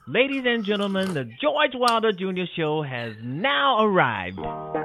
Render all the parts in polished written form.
Ladies and gentlemen, the George Wilder Jr. Show has now arrived.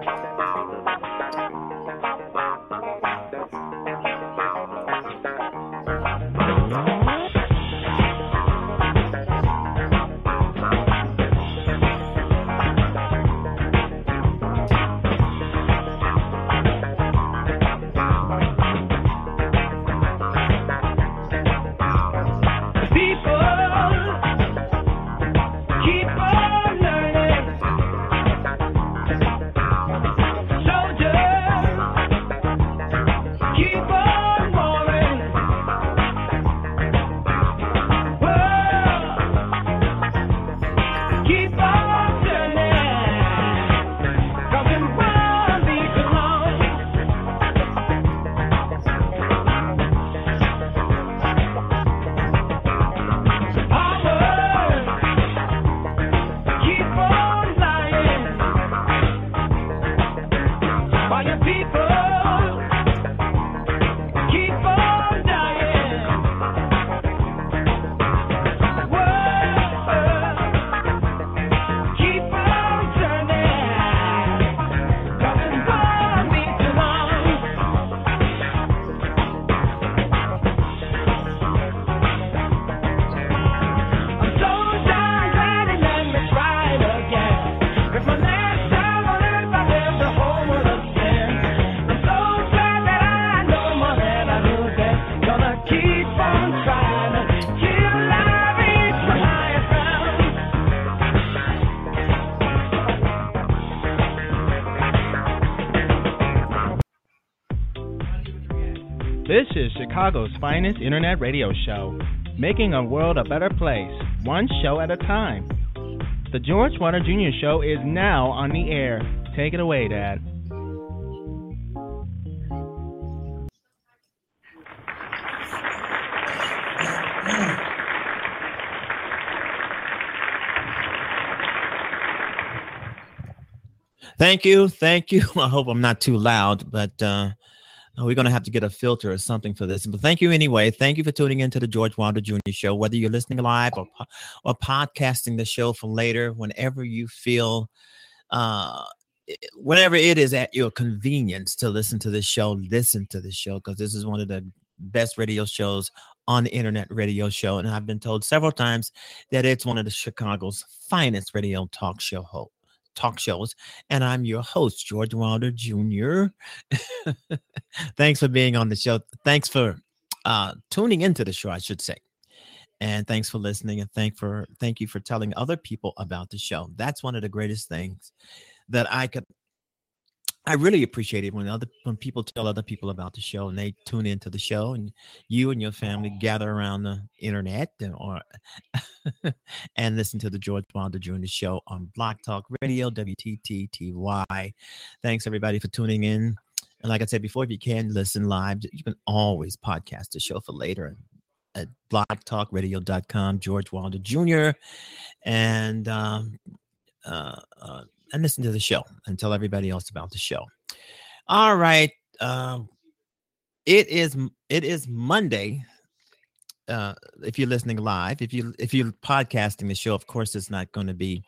This is Chicago's finest internet radio show, making a world a better place, one show at a time. The George Wilder Jr. Show is now on the air. Take it away, Dad. Thank you. I hope I'm not too loud, but we're going to have to get a filter or something for this. But thank you anyway. Thank you for tuning into the George Wilder Jr. Show, whether you're listening live or podcasting the show for later, whenever you feel, whenever it is at your convenience to listen to this show, because this is one of the best radio shows on the internet radio show. And I've been told several times that it's one of the Chicago's finest radio talk shows, and I'm your host, George Wilder Jr. Thanks for being on the show. Thanks for tuning into the show, I should say. And thanks for listening, and thank you for telling other people about the show. That's one of the greatest things that I really appreciate it when people tell other people about the show and they tune into the show, and you and your family gather around the internet and listen to the George Wilder Jr. Show on Block Talk Radio, WTTTY. Thanks everybody for tuning in. And like I said before, if you can listen live, you can always podcast the show for later at blocktalkradio.com, George Wilder Jr. And listen to the show and tell everybody else about the show. All right. It is Monday. If you're listening live, if you're podcasting the show, of course, it's not going to be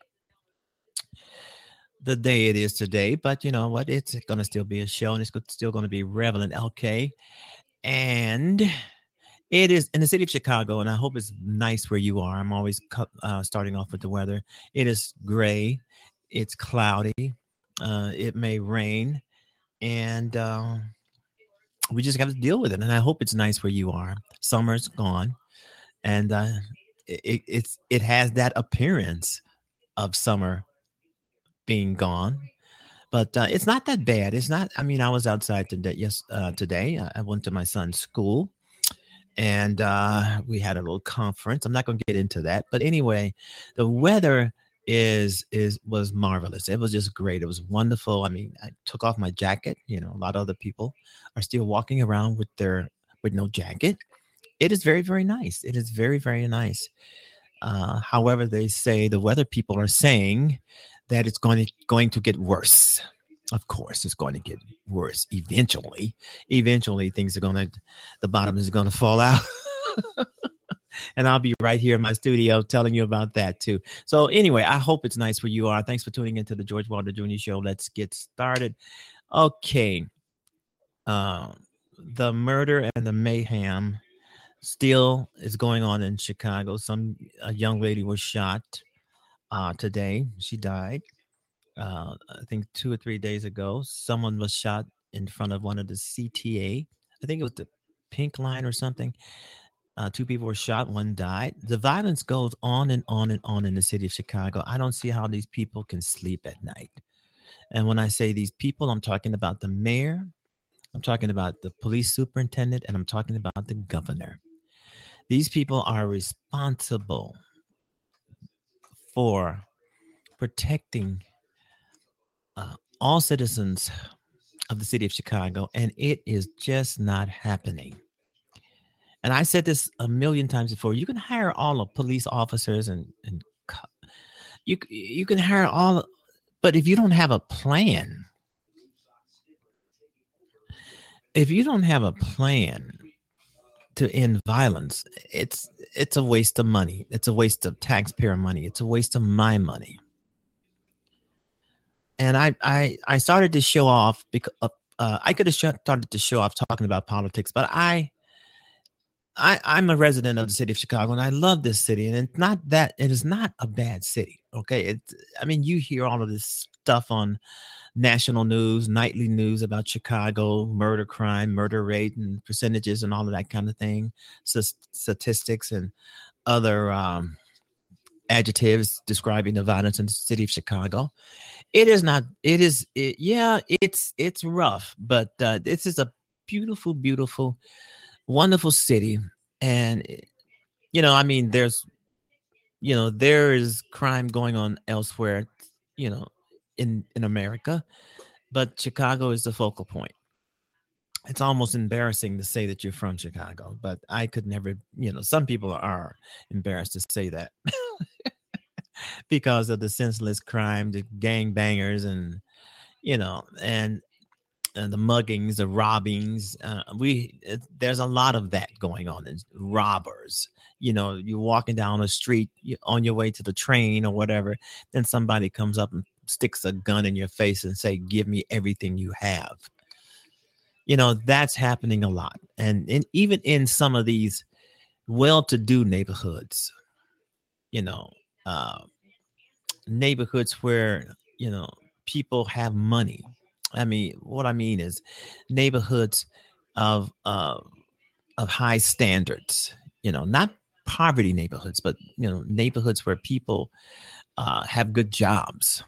the day it is today, but you know what? It's going to still be a show, and it's still going to be relevant. Okay. And it is in the city of Chicago, and I hope it's nice where you are. I'm always starting off with the weather. It is gray. It's cloudy. It may rain, and we just have to deal with it. And I hope it's nice where you are. Summer's gone, and it has that appearance of summer being gone, but it's not that bad. It's not. I mean, I was outside today. Today I went to my son's school, and we had a little conference. I'm not going to get into that, but anyway, the weather was marvelous. It was just great. It was wonderful. I mean, I took off my jacket. You know, a lot of other people are still walking around with no jacket. It is very, very nice. It is very, very nice. However, they say the weather people are saying that it's going to get worse. Of course, it's going to get worse eventually. Eventually, the bottom is going to fall out. And I'll be right here in my studio telling you about that too. So anyway, I hope it's nice where you are. Thanks for tuning into the George Wilder Jr. Show. Let's get started. Okay. Uh, the murder and the mayhem still is going on in Chicago. A young lady was shot today. She died. I think 2 or 3 days ago. Someone was shot in front of one of the CTA. I think it was the Pink Line or something. Two people were shot, one died. The violence goes on and on and on in the city of Chicago. I don't see how these people can sleep at night. And when I say these people, I'm talking about the mayor, I'm talking about the police superintendent, and I'm talking about the governor. These people are responsible for protecting all citizens of the city of Chicago, and it is just not happening. And I said this a million times before. You can hire all the police officers and you can hire all, but if you don't have a plan, to end violence, it's a waste of money. It's a waste of taxpayer money. It's a waste of my money. And I started to show off because I could have started to show off talking about politics, but I'm a resident of the city of Chicago, and I love this city. And it is not a bad city. Okay. You hear all of this stuff on national news, nightly news about Chicago, murder, crime, murder rate, and percentages, and all of that kind of thing, statistics and other adjectives describing the violence in the city of Chicago. It's rough, but this is a beautiful, beautiful, wonderful city. And there is crime going on elsewhere, in America, but Chicago is the focal point. It's almost embarrassing to say that you're from Chicago, but I could never, some people are embarrassed to say that because of the senseless crime, the gangbangers, and the muggings, the robbings. There's a lot of that going on. And robbers, you're walking down the street on your way to the train or whatever, then somebody comes up and sticks a gun in your face and say, "Give me everything you have." That's happening a lot. And even in some of these well-to-do neighborhoods, neighborhoods where, people have money. What I mean is neighborhoods of high standards, not poverty neighborhoods, but, neighborhoods where people have good jobs.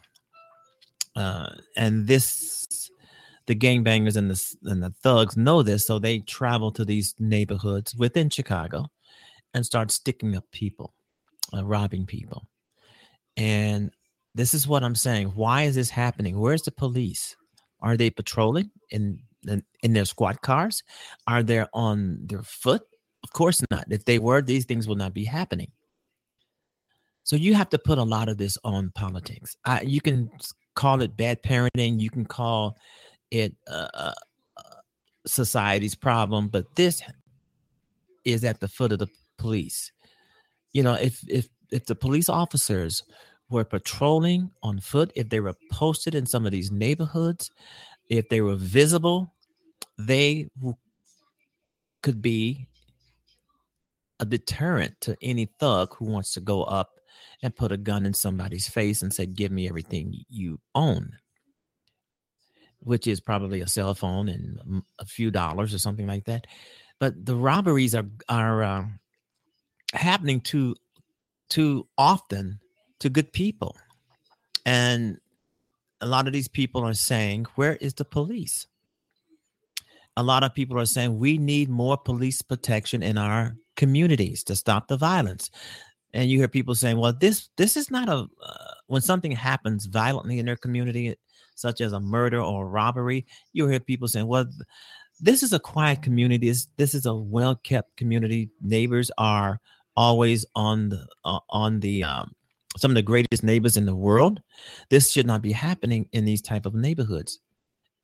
And the gangbangers and the thugs know this, so they travel to these neighborhoods within Chicago and start sticking up people, robbing people. And this is what I'm saying. Why is this happening? Where's the police? Are they patrolling in their squad cars? Are they on their foot? Of course not. If they were, these things would not be happening. So you have to put a lot of this on politics. You can call it bad parenting. You can call it society's problem, but this is at the foot of the police. If the police officers were patrolling on foot, if they were posted in some of these neighborhoods, if they were visible, they could be a deterrent to any thug who wants to go up and put a gun in somebody's face and say, "Give me everything you own," which is probably a cell phone and a few dollars or something like that. But the robberies are happening too often to good people. And a lot of these people are saying, where is the police? A lot of people are saying we need more police protection in our communities to stop the violence. And you hear people saying, well, this is not when something happens violently in their community, such as a murder or a robbery, you hear people saying, well, this is a quiet community. This is a well-kept community. Neighbors are always on the some of the greatest neighbors in the world. This should not be happening in these type of neighborhoods.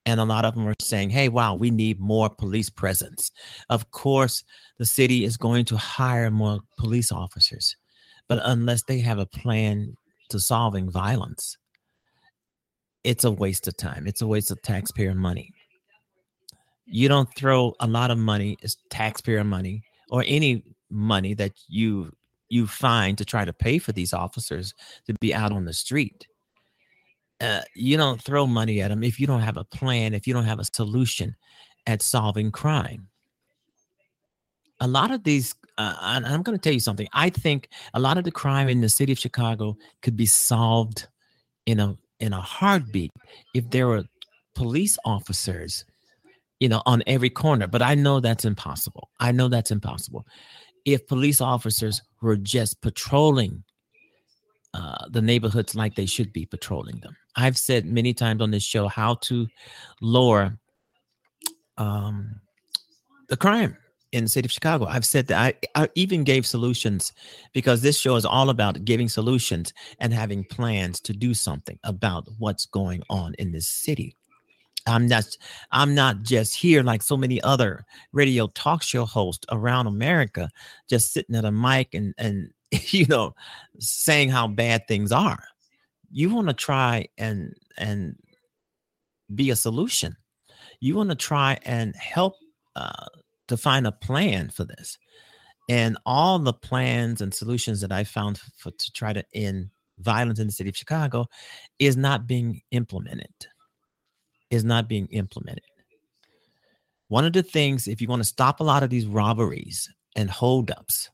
And a lot of them are saying, hey, wow, we need more police presence. Of course, the city is going to hire more police officers, but unless they have a plan to solving violence, it's a waste of time. It's a waste of taxpayer money. You don't throw a lot of money, as taxpayer money, or any money that you find to try to pay for these officers to be out on the street. You don't throw money at them if you don't have a plan, if you don't have a solution at solving crime. A lot of these, and I'm going to tell you something. I think a lot of the crime in the city of Chicago could be solved in a heartbeat if there were police officers, on every corner. But I know that's impossible. I know that's impossible. If police officers were just patrolling the neighborhoods like they should be patrolling them. I've said many times on this show how to lower the crime in the city of Chicago. I've said that I even gave solutions, because this show is all about giving solutions and having plans to do something about what's going on in this city. I'm not just here like so many other radio talk show hosts around America, just sitting at a mic and saying how bad things are. You want to try and be a solution. You want to try and help to find a plan for this. And all the plans and solutions that I found to try to end violence in the city of Chicago is not being implemented. One of the things, if you want to stop a lot of these robberies and holdups,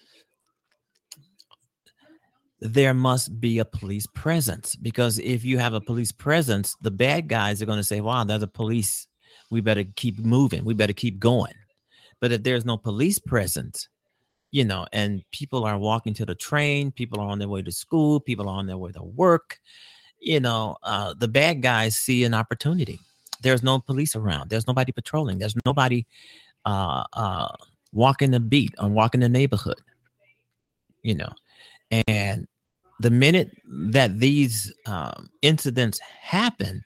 there must be a police presence, because if you have a police presence, the bad guys are going to say, wow, there's a police. We better keep moving. We better keep going. But if there's no police presence, and people are walking to the train, people are on their way to school, people are on their way to work, the bad guys see an opportunity. There's no police around. There's nobody patrolling. There's nobody walking the beat or walking the neighborhood, and the minute that these incidents happen,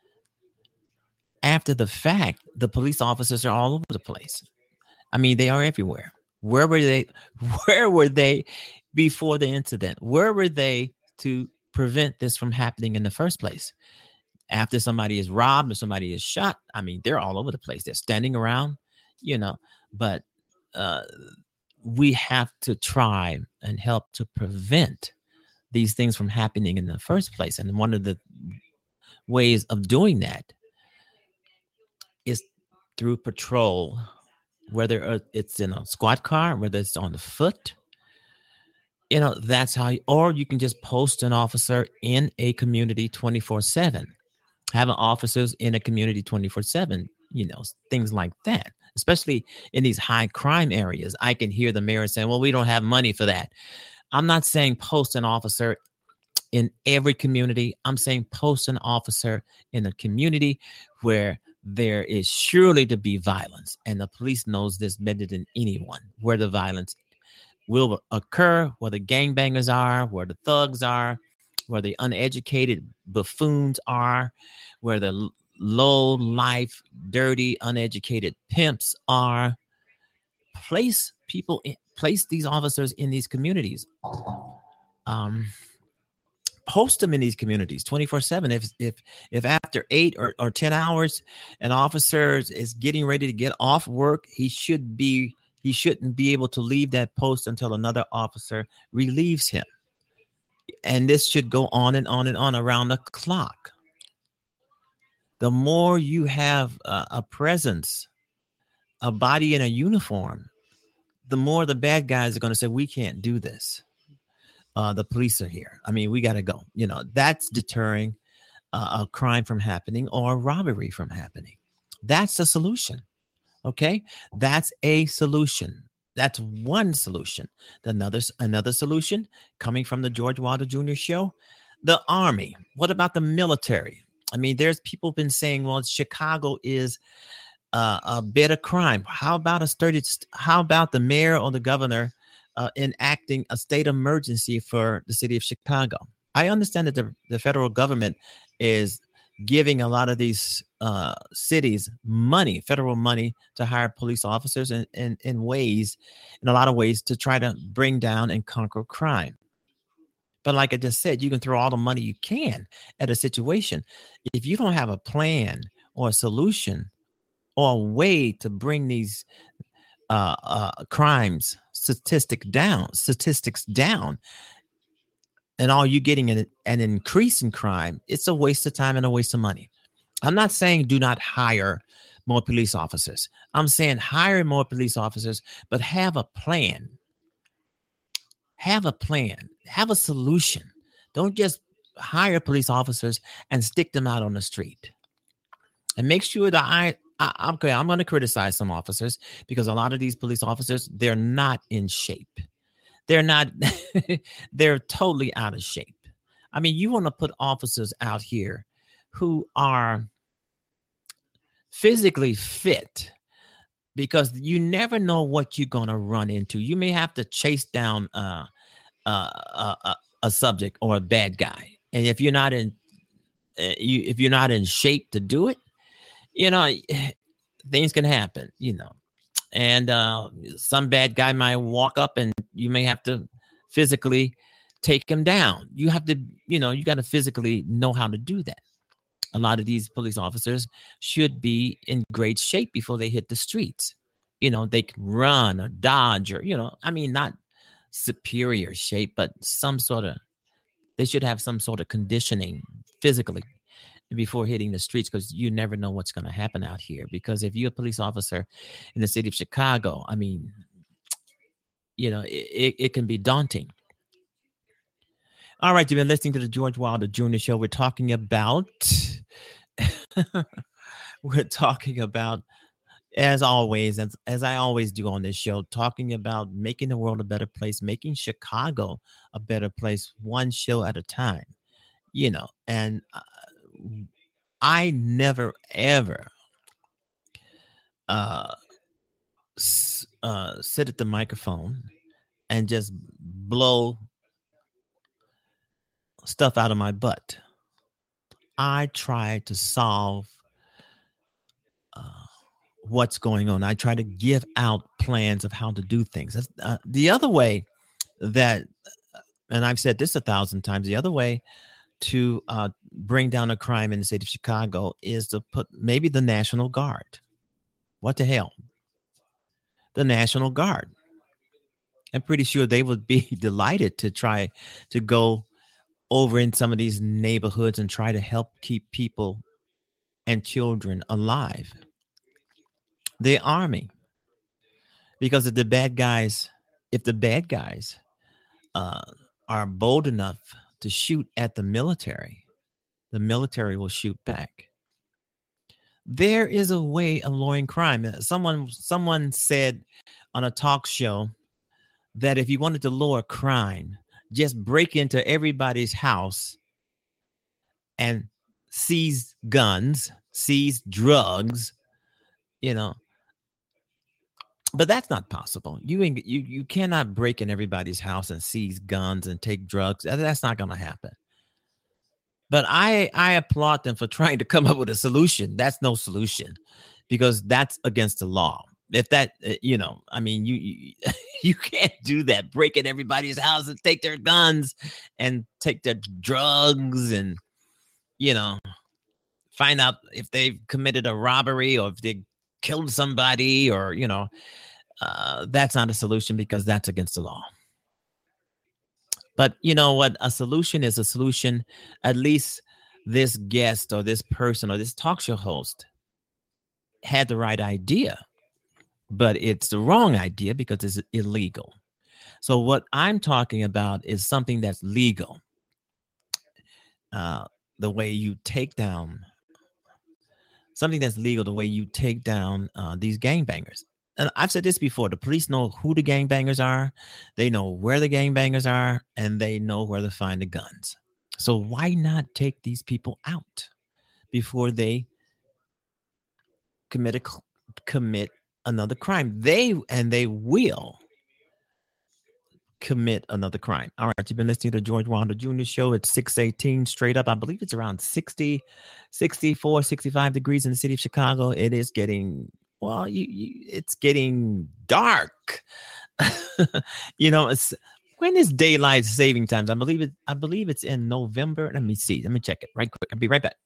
after the fact, the police officers are all over the place. I mean, they are everywhere. Where were they? Where were they before the incident? Where were they to prevent this from happening in the first place? After somebody is robbed or somebody is shot, I mean, they're all over the place. They're standing around, but we have to try and help to prevent these things from happening in the first place. And one of the ways of doing that is through patrol, whether it's in a squad car, whether it's on the foot, that's how, or you can just post an officer in a community 24/7, having officers in a community 24/7, things like that, especially in these high crime areas. I can hear the mayor saying, well, we don't have money for that. I'm not saying post an officer in every community. I'm saying post an officer in a community where there is surely to be violence. And the police knows this better than anyone, where the violence will occur, where the gangbangers are, where the thugs are, where the uneducated buffoons are, where the low life, dirty, uneducated pimps are. Place these officers in these communities. Post them in these communities 24/7. If after 8 or 10 hours, an officer is getting ready to get off work, he shouldn't be able to leave that post until another officer relieves him. And this should go on and on and on around the clock. The more you have a presence, a body in a uniform, the more the bad guys are going to say, we can't do this. The police are here. I mean, we got to go. That's deterring a crime from happening or a robbery from happening. That's the solution. Okay? That's a solution. That's one solution. Another solution coming from the George Wilder Jr. show, the Army. What about the military? I mean, there's people been saying, well, Chicago is a bit of crime. How about the mayor or the governor enacting a state emergency for the city of Chicago? I understand that the federal government is giving a lot of these cities money, federal money, to hire police officers in ways, in a lot of ways, to try to bring down and conquer crime. But like I just said, you can throw all the money you can at a situation. If you don't have a plan or a solution or a way to bring these crimes statistics down, and all you getting an increase in crime, it's a waste of time and a waste of money. I'm not saying do not hire more police officers. I'm saying hire more police officers, but have a plan. Have a plan. Have a solution. Don't just hire police officers and stick them out on the street. And make sure that I'm going to criticize some officers, because a lot of these police officers, they're not in shape. They're not, they're totally out of shape. I mean, you want to put officers out here who are physically fit, because you never know what you're going to run into. You may have to chase down a subject or a bad guy. And if you're not in, if you're not in shape to do it, things can happen, and some bad guy might walk up and you may have to physically take him down. You have to, you got to physically know how to do that. A lot of these police officers should be in great shape before they hit the streets. They can run or dodge or, not superior shape, but they should have some sort of conditioning physically before hitting the streets, because you never know what's going to happen out here. Because if you're a police officer in the city of Chicago, I mean, it can be daunting. All right, you've been listening to the George Wilder Jr. Show. We're talking about, as always, as I always do on this show, talking about making the world a better place, making Chicago a better place, one show at a time, and I never, ever sit at the microphone and just blow stuff out of my butt. I try to solve what's going on. I try to give out plans of how to do things. The other way that, and I've said this 1,000 times, the other way to bring down a crime in the state of Chicago is to put maybe the National Guard. What the hell? The National Guard. I'm pretty sure they would be delighted to try to go over in some of these neighborhoods and try to help keep people and children alive. The Army. Because if the bad guys are bold enough to shoot at the military will shoot back. There is a way of lowering crime. Someone said on a talk show that if you wanted to lower crime, just break into everybody's house and seize guns, seize drugs, But that's not possible. You cannot break in everybody's house and seize guns and take drugs. That's not going to happen. But I applaud them for trying to come up with a solution. That's no solution, because that's against the law. If that, you can't do that. Break in everybody's house and take their guns and take their drugs and, find out if they've committed a robbery or if they killed somebody or, that's not a solution, because that's against the law. But you know what? A solution is a solution. At least this guest or this person or this talk show host had the right idea, but it's the wrong idea because it's illegal. So what I'm talking about is something that's legal. The way you take down something that's legal, the way you take down these gangbangers. And I've said this before, the police know who the gangbangers are, they know where the gangbangers are, and they know where to find the guns. So why not take these people out before they commit another crime? They will commit another crime. All right, you've been listening to George Wilder Jr. show at 618 straight up. I believe it's around 60, 64, 65 degrees in the city of Chicago. It is getting, well, it's getting dark. It's when is daylight saving times? I believe it's in November. Let me see. Let me check it right quick. I'll be right back.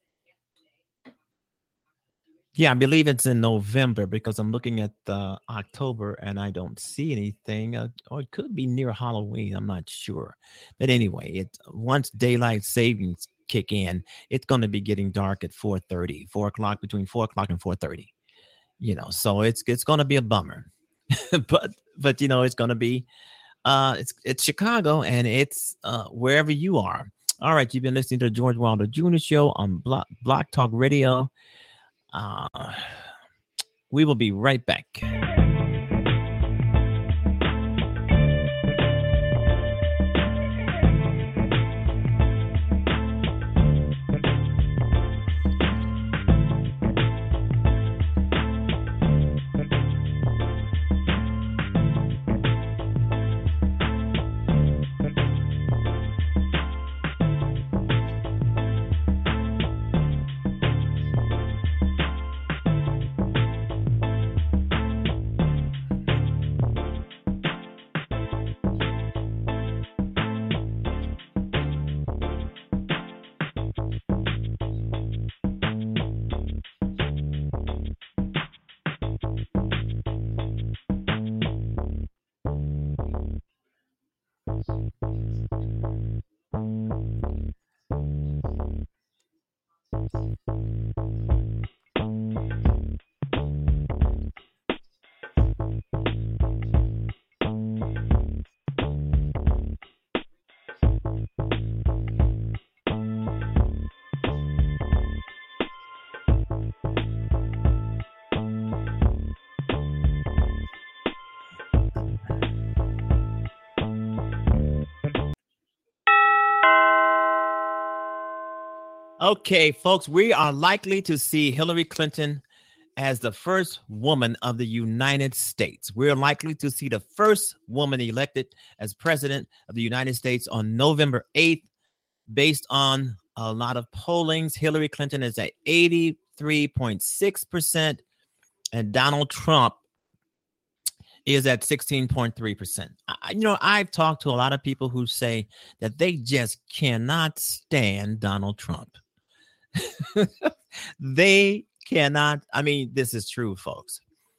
Yeah, I believe it's in November because I'm looking at October and I don't see anything. Or it could be near Halloween. I'm not sure. But anyway, once daylight savings kick in, it's going to be getting dark at 4:30, 4 o'clock, between 4 o'clock and 4:30. So it's going to be a bummer. but it's going to be it's Chicago and it's wherever you are. All right, you've been listening to the George Wilder Jr. show on Block Talk Radio. We will be right back. Okay, folks, we are likely to see Hillary Clinton as the first woman of the United States. We're likely to see the first woman elected as president of the United States on November 8th. Based on a lot of pollings, Hillary Clinton is at 83.6%, and Donald Trump is at 16.3%. I've talked to a lot of people who say that they just cannot stand Donald Trump. They cannot. I mean, this is true, folks.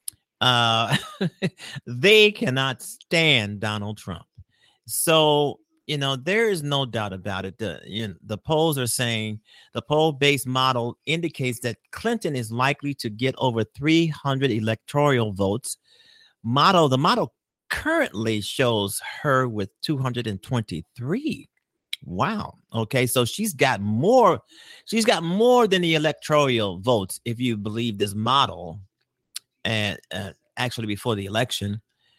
They cannot stand Donald Trump. So, there is no doubt about it. The polls are saying, the poll-based model indicates that Clinton is likely to get over 300 electoral votes. The model currently shows her with 223. Wow. Okay. So she's got more than the electoral votes, if you believe this model, and actually before the election,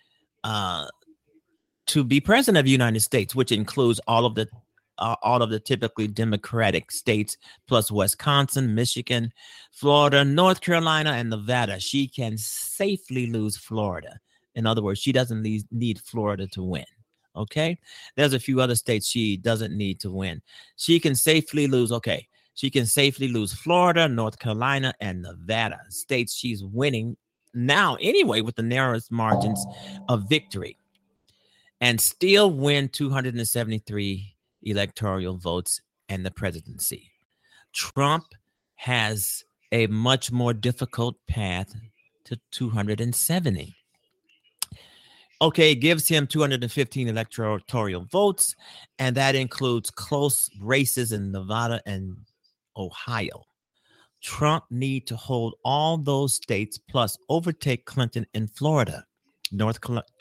to be president of the United States, which includes all of the typically Democratic states, plus Wisconsin, Michigan, Florida, North Carolina, and Nevada. She can safely lose Florida. In other words, she doesn't need Florida to win. Okay. There's a few other states she doesn't need to win. She can safely lose. Okay. She can safely lose Florida, North Carolina, and Nevada, states she's winning now anyway with the narrowest margins of victory, and still win 273 electoral votes and the presidency. Trump has a much more difficult path to 270. Okay, it gives him 215 electoral votes, and that includes close races in Nevada and Ohio. Trump need to hold all those states plus overtake Clinton in Florida, North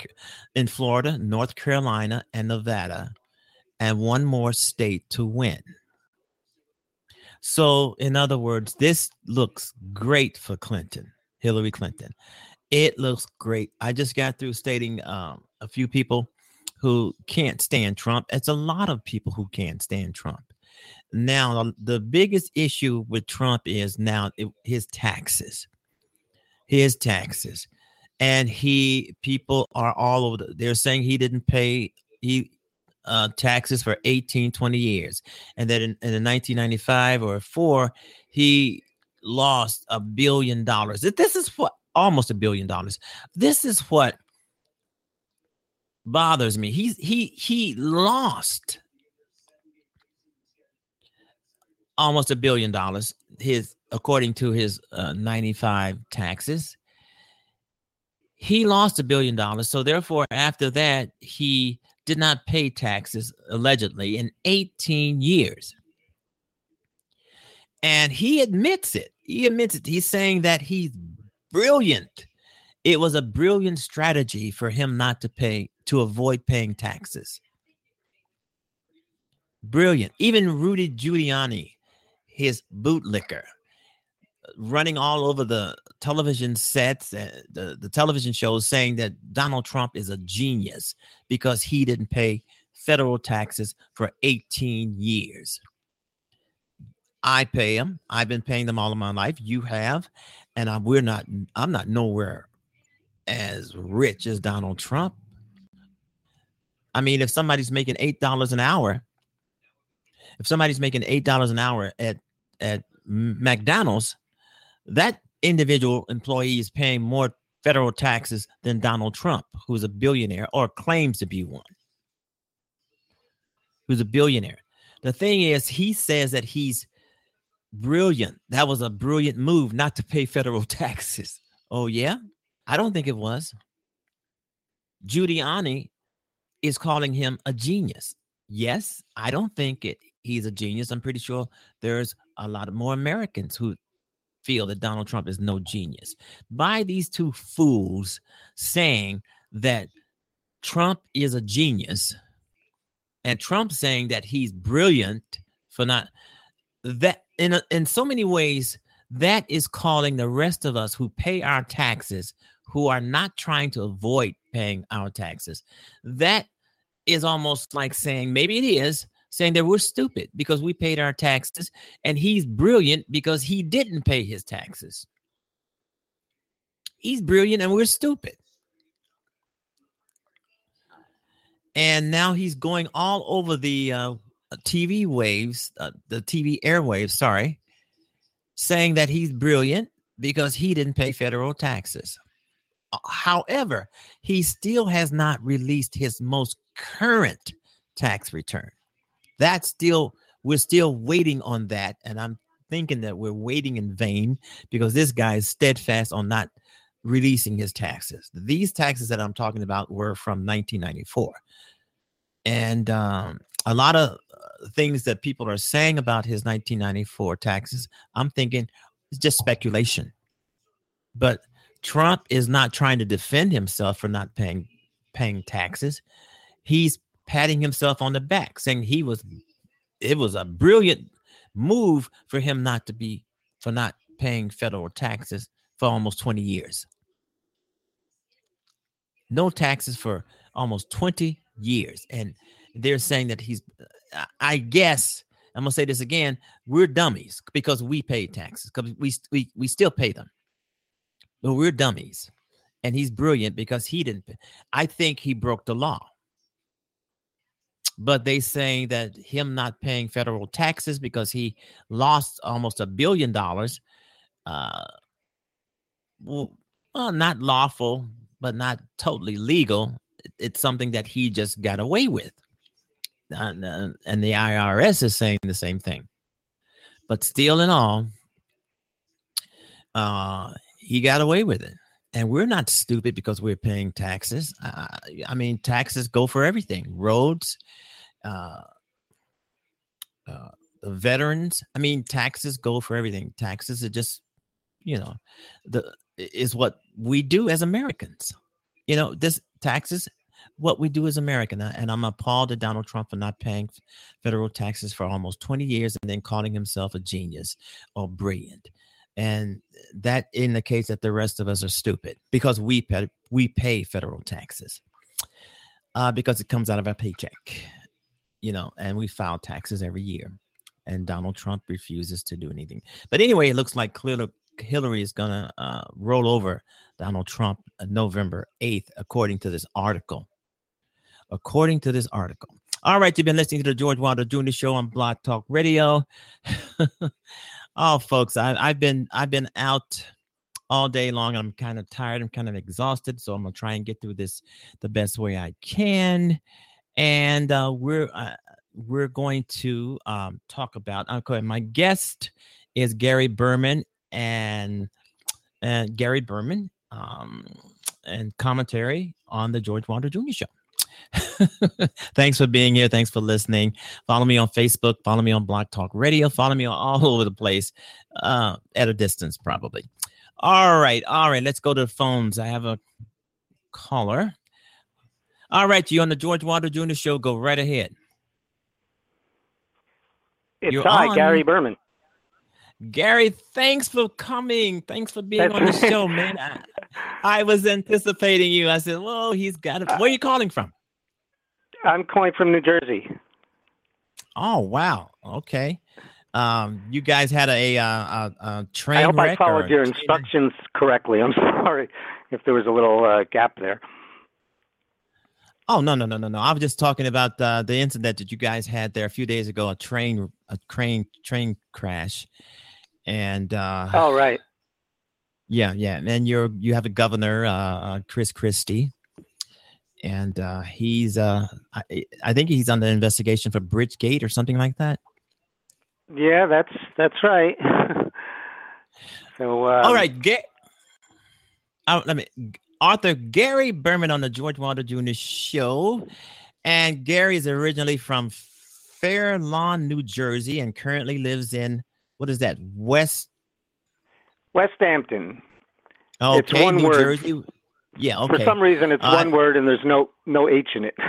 Carolina, and Nevada, and one more state to win. So, in other words, this looks great for Hillary Clinton. It looks great. I just got through stating a few people who can't stand Trump. It's a lot of people who can't stand Trump. Now, the biggest issue with Trump is now his taxes. And people are all over. They're saying he didn't pay taxes for 18, 20 years. And then in 1995 or 4, he lost $1 billion. This is what almost $1 billion. This is what bothers me. He lost almost $1 billion. According to his 95 taxes, he lost $1 billion. So therefore, after that, he did not pay taxes allegedly in 18 years. And he admits it. He's saying that he's brilliant. It was a brilliant strategy for him not to avoid paying taxes. Brilliant. Even Rudy Giuliani, his bootlicker, running all over the television sets, the television shows, saying that Donald Trump is a genius because he didn't pay federal taxes for 18 years. I pay them. I've been paying them all of my life. You have, and I'm not nowhere as rich as Donald Trump. I mean, if somebody's making $8 an hour, at McDonald's, that individual employee is paying more federal taxes than Donald Trump, who's a billionaire or claims to be one, who's a billionaire. The thing is, he says that he's brilliant. That was a brilliant move not to pay federal taxes. Oh, yeah? I don't think it was. Giuliani is calling him a genius. Yes, I don't think he's a genius. I'm pretty sure there's a lot of more Americans who feel that Donald Trump is no genius. By these two fools saying that Trump is a genius and Trump saying that he's brilliant for not that in so many ways, that is calling the rest of us who pay our taxes, who are not trying to avoid paying our taxes. That is almost like saying, maybe it is, saying that we're stupid because we paid our taxes, and he's brilliant because he didn't pay his taxes. He's brilliant and we're stupid. And now he's going all over the TV waves, the TV airwaves, saying that he's brilliant because he didn't pay federal taxes. However, he still has not released his most current tax return. We're still waiting on that. And I'm thinking that we're waiting in vain because this guy is steadfast on not releasing his taxes. These taxes that I'm talking about were from 1994. And a lot of things that people are saying about his 1994 taxes, I'm thinking it's just speculation. But Trump is not trying to defend himself for not paying taxes. He's patting himself on the back, saying it was a brilliant move for him not paying federal taxes for almost 20 years. No taxes for almost 20 years. And they're saying that I guess, I'm going to say this again, we're dummies because we pay taxes, because we still pay them. But we're dummies. And he's brilliant because he didn't pay. I think he broke the law. But they saying that him not paying federal taxes because he lost almost $1 billion, not lawful, but not totally legal. It's something that he just got away with. And the IRS is saying the same thing. But still in all, he got away with it. And we're not stupid because we're paying taxes. I mean, taxes go for everything. Roads, the veterans. I mean, taxes go for everything. Taxes are just, is what we do as Americans. This taxes, what we do as American. And I'm appalled at Donald Trump for not paying federal taxes for almost 20 years and then calling himself a genius or brilliant. And that indicates that the rest of us are stupid because we pay federal taxes because it comes out of our paycheck, and we file taxes every year. And Donald Trump refuses to do anything. But anyway, it looks like clearly Hillary is going to roll over Donald Trump November 8th, according to this article. according to this article. All right, you've been listening to the George Wilder Jr. Show on Blog Talk Radio. Oh, folks, I've been out all day long. I'm kind of tired. I'm kind of exhausted, so I'm gonna try and get through this the best way I can. And we're going to talk about. Okay, my guest is Gary Berman and Gary Berman and commentary on the George Wilder Jr. Show. Thanks for being here. Thanks for listening. Follow me on Facebook. Follow me on Blog Talk Radio. Follow me all over the place at a distance, probably. All right. Let's go to the phones. I have a caller. All right. You on the George Wilder Jr. Show. Go right ahead. Gary Berman. Gary, thanks for coming. Thanks for being on the show, man. I was anticipating you. I said, well, he's got it. Where are you calling from? I'm calling from New Jersey. Oh, wow. Okay. You guys had a train I hope wreck. I followed your instructions correctly. I'm sorry if there was a little gap there. Oh, no. I was just talking about the incident that you guys had there a few days ago, a train crash. And oh, right. Yeah. And you have a governor, Chris Christie. And he's I think he's under investigation for Bridgegate or something like that. Yeah, that's right. So all right, Author Gary Berman on the George Wilder Jr. Show. And Gary is originally from Fair Lawn, New Jersey, and currently lives in, what is that, West Hampton. Okay, it's one New word. Jersey. Yeah, okay. For some reason, it's one word and there's no H in it.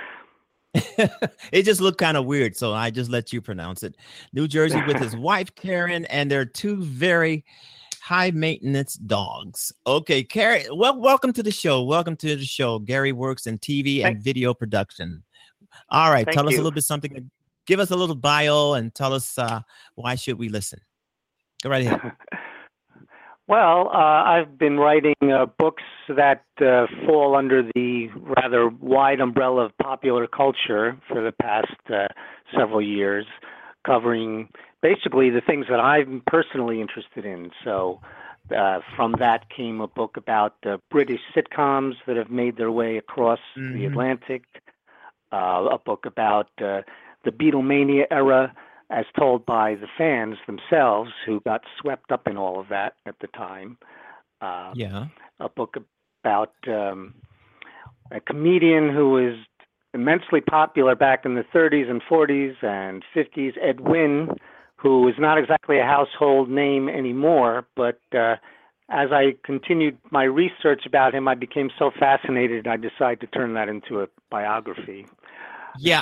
It just looked kind of weird, so I just let you pronounce it. New Jersey with his wife, Karen, and their two very high-maintenance dogs. Okay, Karen, welcome to the show. Gary works in TV and video production. All right, tell us a little bit something. Give us a little bio and tell us why should we listen. Go right ahead. Well, I've been writing books that fall under the rather wide umbrella of popular culture for the past several years, covering basically the things that I'm personally interested in. So from that came a book about British sitcoms that have made their way across the Atlantic, a book about the Beatlemania era, as told by the fans themselves who got swept up in all of that at the time. A book about a comedian who was immensely popular back in the 30s and 40s and 50s, Ed Wynn, who is not exactly a household name anymore, but as I continued my research about him, I became so fascinated, I decided to turn that into a biography. Yeah,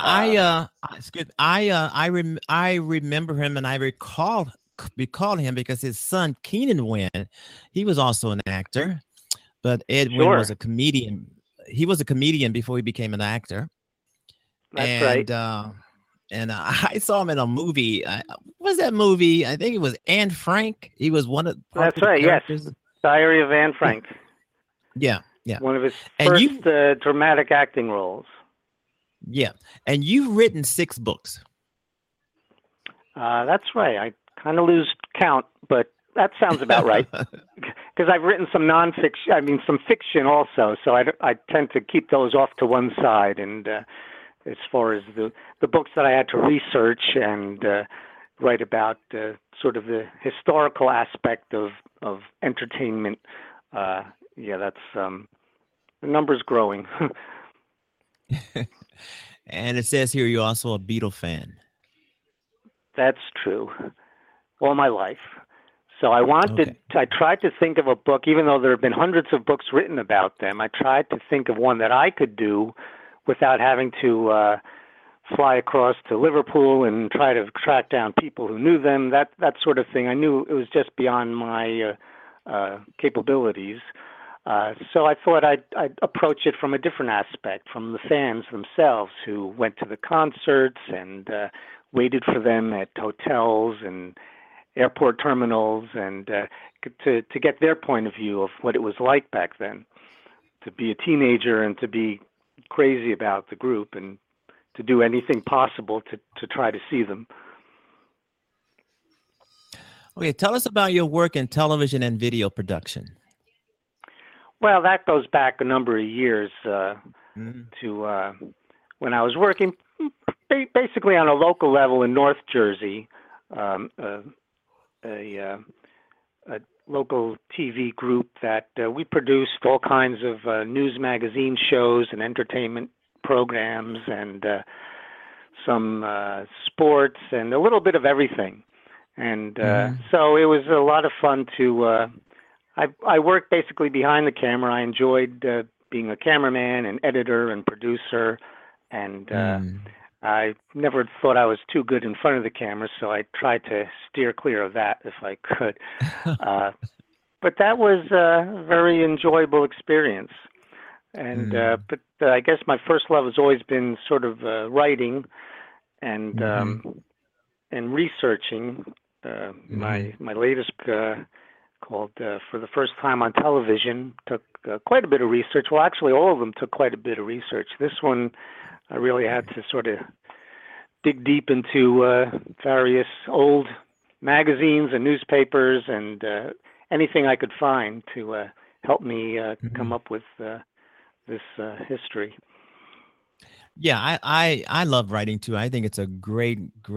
I remember him, and I recall him because his son Keenan Wynn, he was also an actor, but Ed Wynn was a comedian. He was a comedian before he became an actor. That's right. And I saw him in a movie. What was that movie? I think it was Anne Frank. He was one of. That's right. Yes, Diary of Anne Frank. Yeah. One of his first dramatic acting roles. Yeah, and you've written 6 books. That's right. I kind of lose count, but that sounds about right. Because I've written some nonfiction, some fiction also, so I tend to keep those off to one side. And as far as the books that I had to research and write about sort of the historical aspect of entertainment, that's the number's growing. And it says here you're also a Beatle fan. That's true. All my life. So I tried to think of a book, even though there have been hundreds of books written about them. I tried to think of one that I could do without having to fly across to Liverpool and try to track down people who knew them, that sort of thing. I knew it was just beyond my capabilities. So I thought I'd approach it from a different aspect, from the fans themselves who went to the concerts and waited for them at hotels and airport terminals, and to get their point of view of what it was like back then, to be a teenager and to be crazy about the group and to do anything possible to try to see them. Okay, tell us about your work in television and video production. Well, that goes back a number of years to when I was working basically on a local level in North Jersey, a local TV group that we produced all kinds of news magazine shows and entertainment programs and some sports and a little bit of everything. And so it was a lot of fun to, I worked basically behind the camera. I enjoyed being a cameraman and editor and producer, and I never thought I was too good in front of the camera, so I tried to steer clear of that if I could. But that was a very enjoyable experience. And but I guess my first love has always been sort of writing and researching. My latest called For the First Time on Television took quite a bit of research. Well, actually, all of them took quite a bit of research. This one, I really had to sort of dig deep into various old magazines and newspapers and anything I could find to help me come up with this history. Yeah, I love writing too. I think it's a great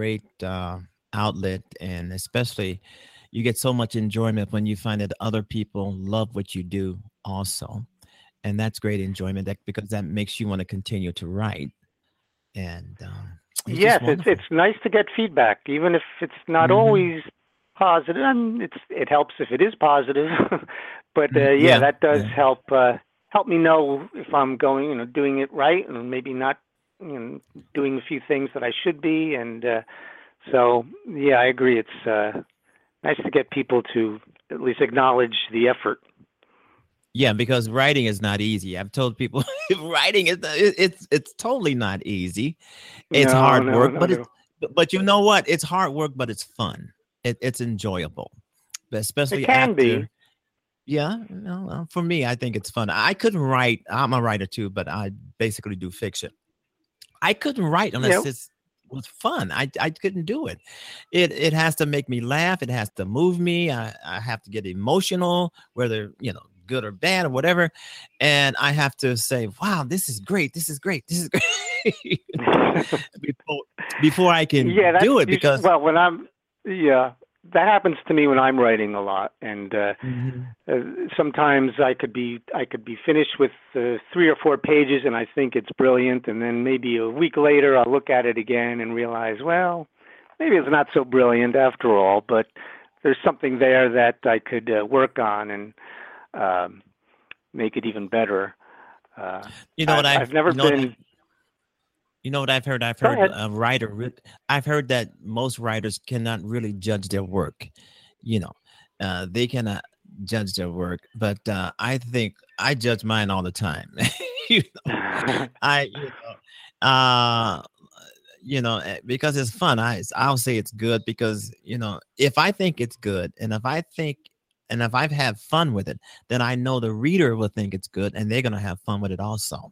outlet, and especially you get so much enjoyment when you find that other people love what you do also, and that's great enjoyment because that makes you want to continue to write. And yes, it's nice to get feedback, even if it's not always positive. It helps if it is positive, but that does help me know if I'm going, doing it right, and maybe not, doing a few things that I should be. And so, yeah, I agree. It's nice to get people to at least acknowledge the effort. Yeah, because writing is not easy. I've told people writing is it's totally not easy. It's hard work, but you know what? It's hard work, but it's fun. It's enjoyable, but especially it can after. Be. Yeah, for me, I think it's fun. I couldn't write. I'm a writer too, but I basically do fiction. I couldn't write unless it was fun. I couldn't do it. It has to make me laugh. It has to move me. I have to get emotional, whether good or bad or whatever, and I have to say, "Wow, this is great. This is great. This is great." before I can do it, because when I'm that happens to me when I'm writing a lot, and sometimes I could be finished with 3 or 4 pages, and I think it's brilliant, and then maybe a week later I'll look at it again and realize, well, maybe it's not so brilliant after all, but there's something there that I could work on and make it even better. I've never been. You know what I've heard? I've heard that most writers cannot really judge their work. They cannot judge their work, but I think I judge mine all the time. Because it's fun. I'll say it's good because if I think it's good, and if I've had fun with it, then I know the reader will think it's good, and they're gonna have fun with it also.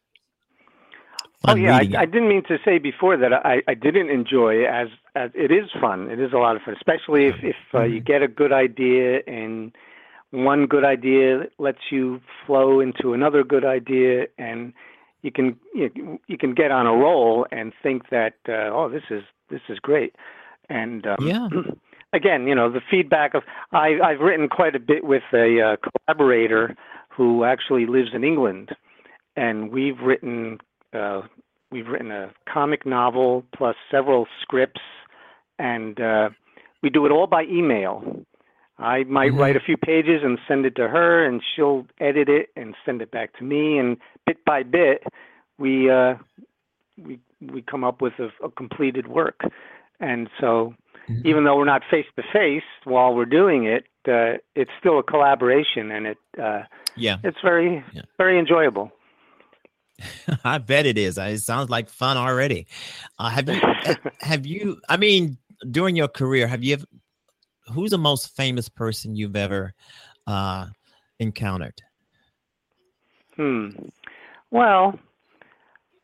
I didn't mean to say before that I didn't enjoy it as it is fun. It is a lot of fun, especially if you get a good idea, and one good idea lets you flow into another good idea, and you can get on a roll and think that this is great. And again, the feedback of I've written quite a bit with a collaborator who actually lives in England, and we've written a comic novel plus several scripts, and we do it all by email. I might write a few pages and send it to her, and she'll edit it and send it back to me. And bit by bit, we come up with a completed work. And so, even though we're not face to face while we're doing it, it's still a collaboration, and it's very very enjoyable. I bet it is. It sounds like fun already. Have you? I mean, during your career, who's the most famous person you've ever encountered? Well,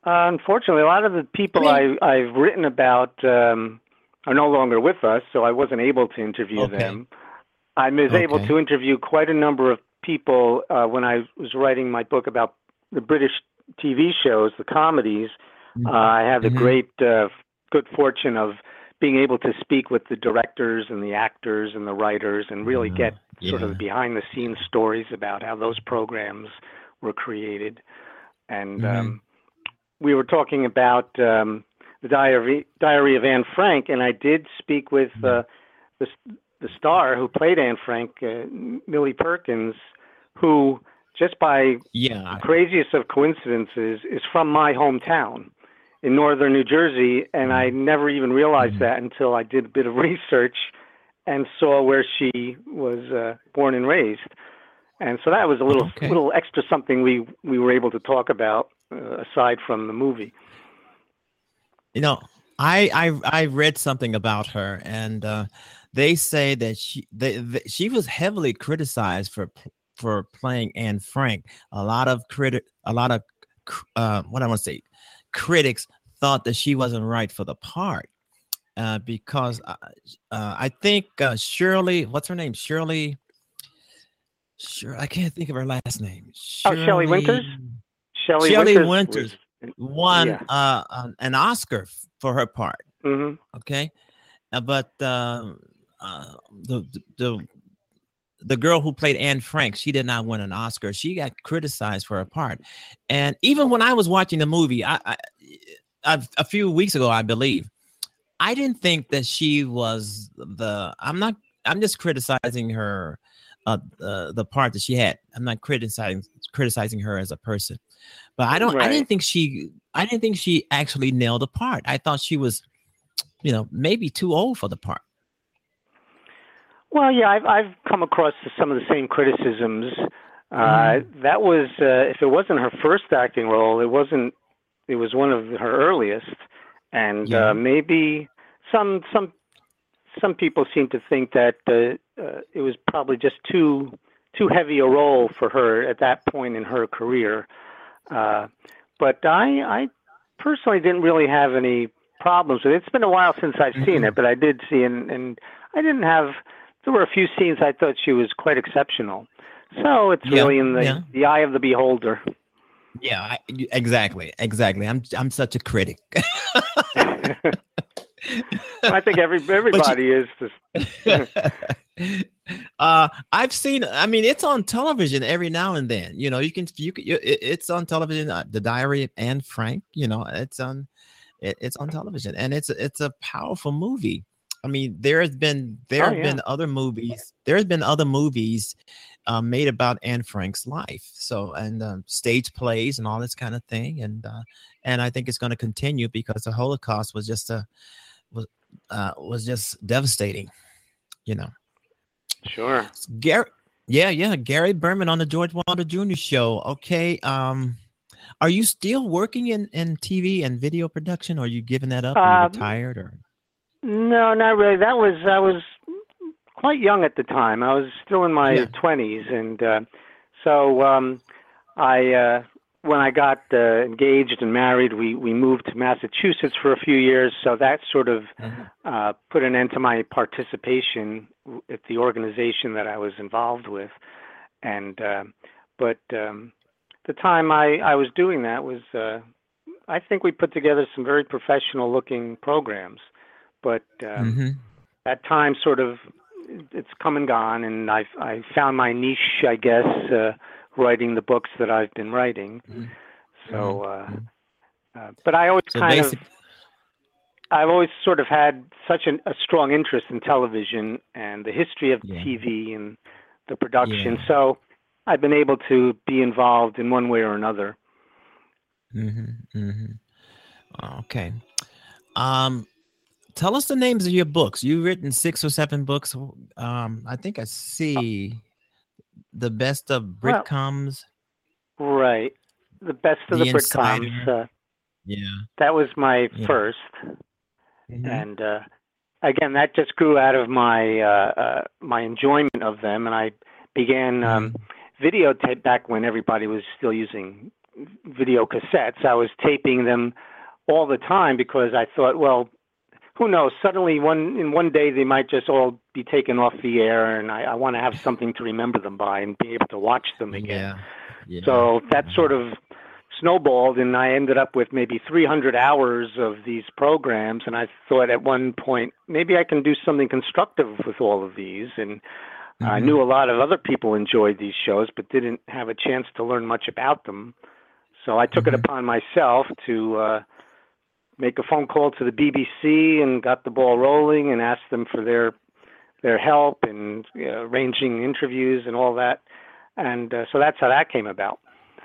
Unfortunately, a lot of the people I've written about are no longer with us, so I wasn't able to interview them. I was able to interview quite a number of people when I was writing my book about the British TV shows, the comedies. I had the great good fortune of being able to speak with the directors and the actors and the writers and really get sort of the behind-the-scenes stories about how those programs were created. And we were talking about the Diary of Anne Frank, and I did speak with the star who played Anne Frank, Millie Perkins, who, just by the craziest of coincidences, is from my hometown in northern New Jersey, and I never even realized that until I did a bit of research and saw where she was born and raised. And so that was a little extra something we were able to talk about aside from the movie. You know, I read something about her, and they say that she was heavily criticized for playing Anne Frank. A lot of critics thought that she wasn't right for the part because I think Shirley, what's her name? Shirley. Sure, I can't think of her last name. Shelley Winters. Shelley Winters won an Oscar for her part. Mm-hmm. Okay, but the girl who played Anne Frank, she did not win an Oscar. She got criticized for her part, and even when I was watching the movie, I a few weeks ago, I believe, I didn't think that she was I'm just criticizing her. The part that she had. I'm not criticizing her as a person, but I didn't think she actually nailed the part. I thought she was, maybe too old for the part. Well, yeah, I've come across some of the same criticisms. That was if it wasn't her first acting role, it was one of her earliest, and maybe some people seem to think that it was probably just too heavy a role for her at that point in her career. But I personally didn't really have any problems with it. It's been a while since I've seen it, but I did see it, and I didn't have. There were a few scenes I thought she was quite exceptional. So it's really in the eye of the beholder. Yeah, exactly. I'm such a critic. I think everybody is. I've seen. I mean, it's on television every now and then. It's on television. The Diary of Anne Frank. It's on television, and it's a powerful movie. I mean, there have been other movies. There's been other movies made about Anne Frank's life. So and stage plays and all this kind of thing, and I think it's going to continue because the Holocaust was just devastating, Sure. Gary Berman on the George Wilder Jr. Show. Okay. Are you still working in TV and video production, or are you giving that up? Are you retired or? No, not really. I was quite young at the time. I was still in my 20s, and so when I got engaged and married, we moved to Massachusetts for a few years. So that sort of put an end to my participation at the organization that I was involved with. And but the time I was doing that was, I think we put together some very professional-looking programs. But that time sort of, it's come and gone, and I found my niche, I guess, writing the books that I've been writing. So, but I always I've always sort of had such a strong interest in television and the history of TV and the production. So I've been able to be involved in one way or another. Okay. Tell us the names of your books. You've written 6 or 7 books. I think I see The Best of Britcoms. Right. The Best of the Britcoms. That was my first. And again, that just grew out of my my enjoyment of them. And I began videotape back when everybody was still using video cassettes. I was taping them all the time because I thought, well, who knows? Suddenly, one day they might just all be taken off the air, and I want to have something to remember them by and be able to watch them again. Yeah. So that sort of snowballed, and I ended up with maybe 300 hours of these programs. And I thought at one point, maybe I can do something constructive with all of these. And I knew a lot of other people enjoyed these shows, but didn't have a chance to learn much about them. So I took it upon myself to make a phone call to the BBC and got the ball rolling and asked them for their help and arranging interviews and all that. And so that's how that came about.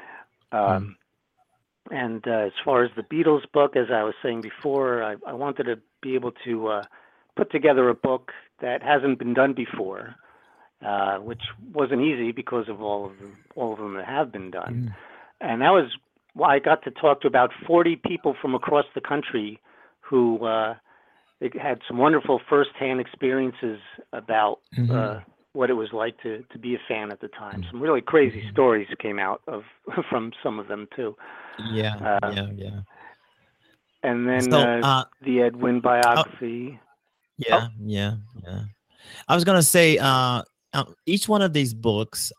And as far as the Beatles book, as I was saying before, I wanted to be able to put together a book that hasn't been done before, which wasn't easy because of all of them that have been done. And that was why I got to talk to about 40 people from across the country who they had some wonderful firsthand experiences about what it was like to be a fan at the time. Some really crazy stories came out from some of them too. Yeah. And then So, the Edwin biography. Yeah. I was gonna say, each one of these books,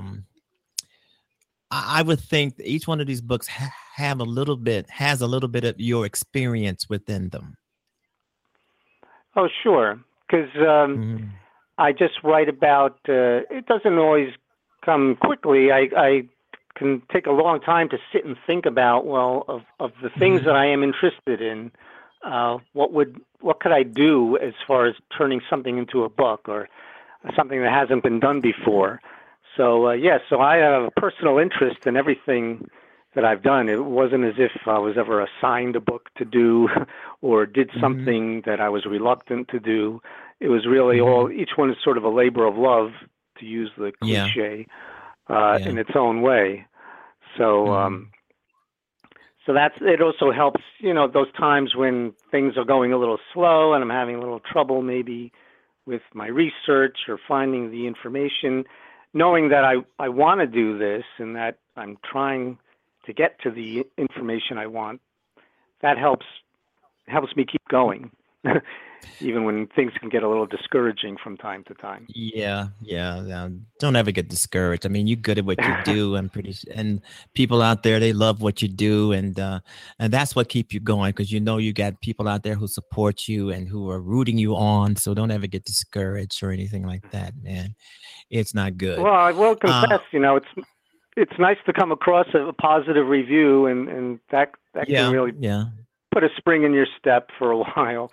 I would think that each one of these books has a little bit of your experience within them. Oh, sure, because I just write about. It doesn't always come quickly. I can take a long time to sit and think about, of the things that I am interested in. What could I do as far as turning something into a book or something that hasn't been done before? So so I have a personal interest in everything that I've done. It wasn't as if I was ever assigned a book to do or did something that I was reluctant to do. It was really each one is sort of a labor of love, to use the cliche, in its own way. So so it also helps, those times when things are going a little slow and I'm having a little trouble maybe with my research or finding the information, knowing that I want to do this and that I'm trying to get to the information I want, that helps me keep going, even when things can get a little discouraging from time to time. Yeah. Don't ever get discouraged. I mean, you're good at what you do. And people out there, they love what you do, and that's what keeps you going, because you got people out there who support you and who are rooting you on. So don't ever get discouraged or anything like that, man. It's not good. Well, I will confess, it's nice to come across a positive review, and that can really put a spring in your step for a while.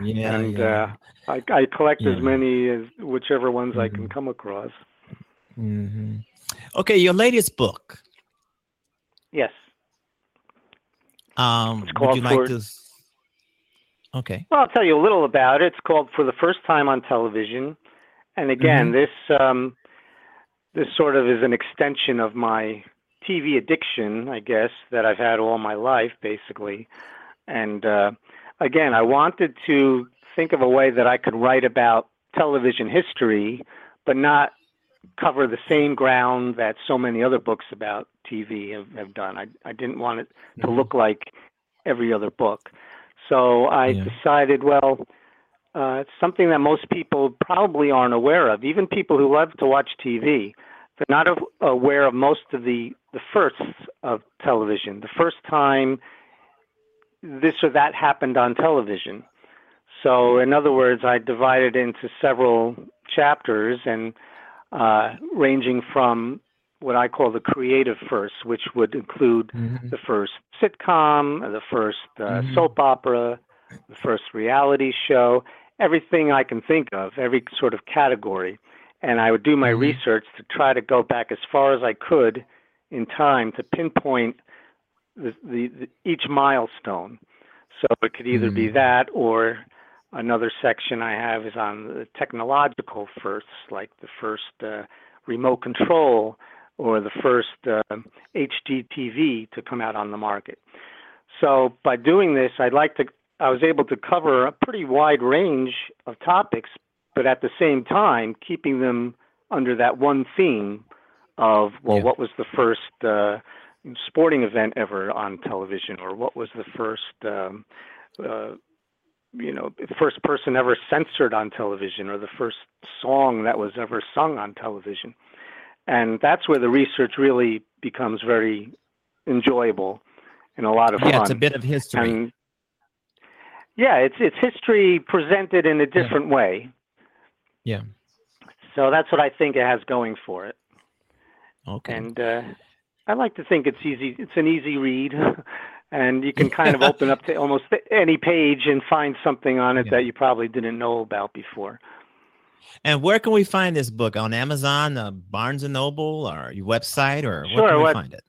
I collect as many as whichever ones I can come across. Okay, your latest book. Yes. Would you like to? Okay. Well, I'll tell you a little about it. It's called For the First Time on Television. And again, this sort of is an extension of my TV addiction, I guess, that I've had all my life, basically. And again, I wanted to think of a way that I could write about television history, but not cover the same ground that so many other books about TV have done. I didn't want it to look like every other book. So I decided, it's something that most people probably aren't aware of. Even people who love to watch TV, they're not aware of most of the firsts of television, the first time this or that happened on television. So in other words, I divided into several chapters, and ranging from what I call the creative firsts, which would include the first sitcom, the first soap opera, the first reality show, everything I can think of, every sort of category. And I would do my research to try to go back as far as I could in time to pinpoint each milestone. So it could either be that, or another section I have is on the technological firsts, like the first remote control or the first HDTV to come out on the market. So by doing this, I was able to cover a pretty wide range of topics, but at the same time, keeping them under that one theme of, what was the first, sporting event ever on television, or what was the first first person ever censored on television, or the first song that was ever sung on television. And that's where the research really becomes very enjoyable and a lot of fun. Yeah, it's a bit of history. And it's history presented in a different way. Yeah. So that's what I think it has going for it. Okay. And I like to think it's easy. It's an easy read, and you can kind of open up to almost any page and find something on it that you probably didn't know about before. And where can we find this book? On Amazon, Barnes & Noble, or your website, or sure, where can we find it?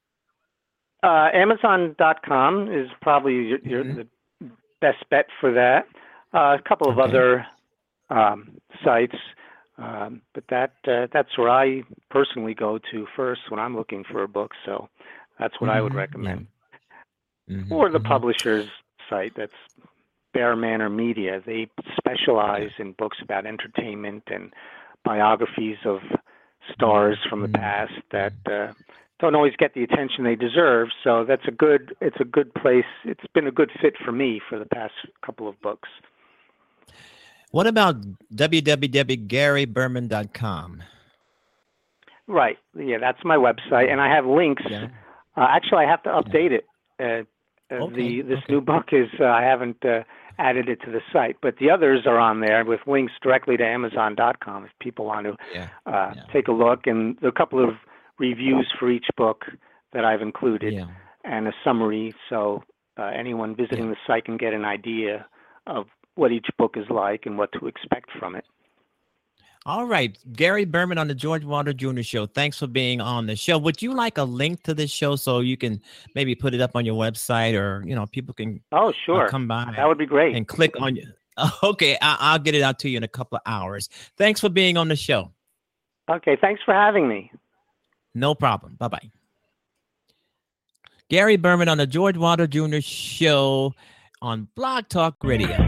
Amazon.com is probably the best bet for that. A couple of other sites, but that's where I personally go to first when I'm looking for a book. So that's what I would recommend. Or the publisher's site, that's Bear Manor Media. They specialize in books about entertainment and biographies of stars from the past that don't always get the attention they deserve. So it's a good place. It's been a good fit for me for the past couple of books. What about www.GaryBerman.com? Right. Yeah, that's my website, and I have links. Actually, I have to update it. This new book is I haven't added it to the site, but the others are on there with links directly to Amazon.com if people want to take a look. And there are a couple of reviews for each book that I've included and a summary, so anyone visiting the site can get an idea of what each book is like and what to expect from it. All right. Gary Berman on the George Wilder Jr. Show. Thanks for being on the show. Would you like a link to this show so you can maybe put it up on your website, or, people can come by? That would be great. And click on you. Okay. I'll get it out to you in a couple of hours. Thanks for being on the show. Okay. Thanks for having me. No problem. Bye-bye. Gary Berman on the George Wilder Jr. Show on Blog Talk Radio.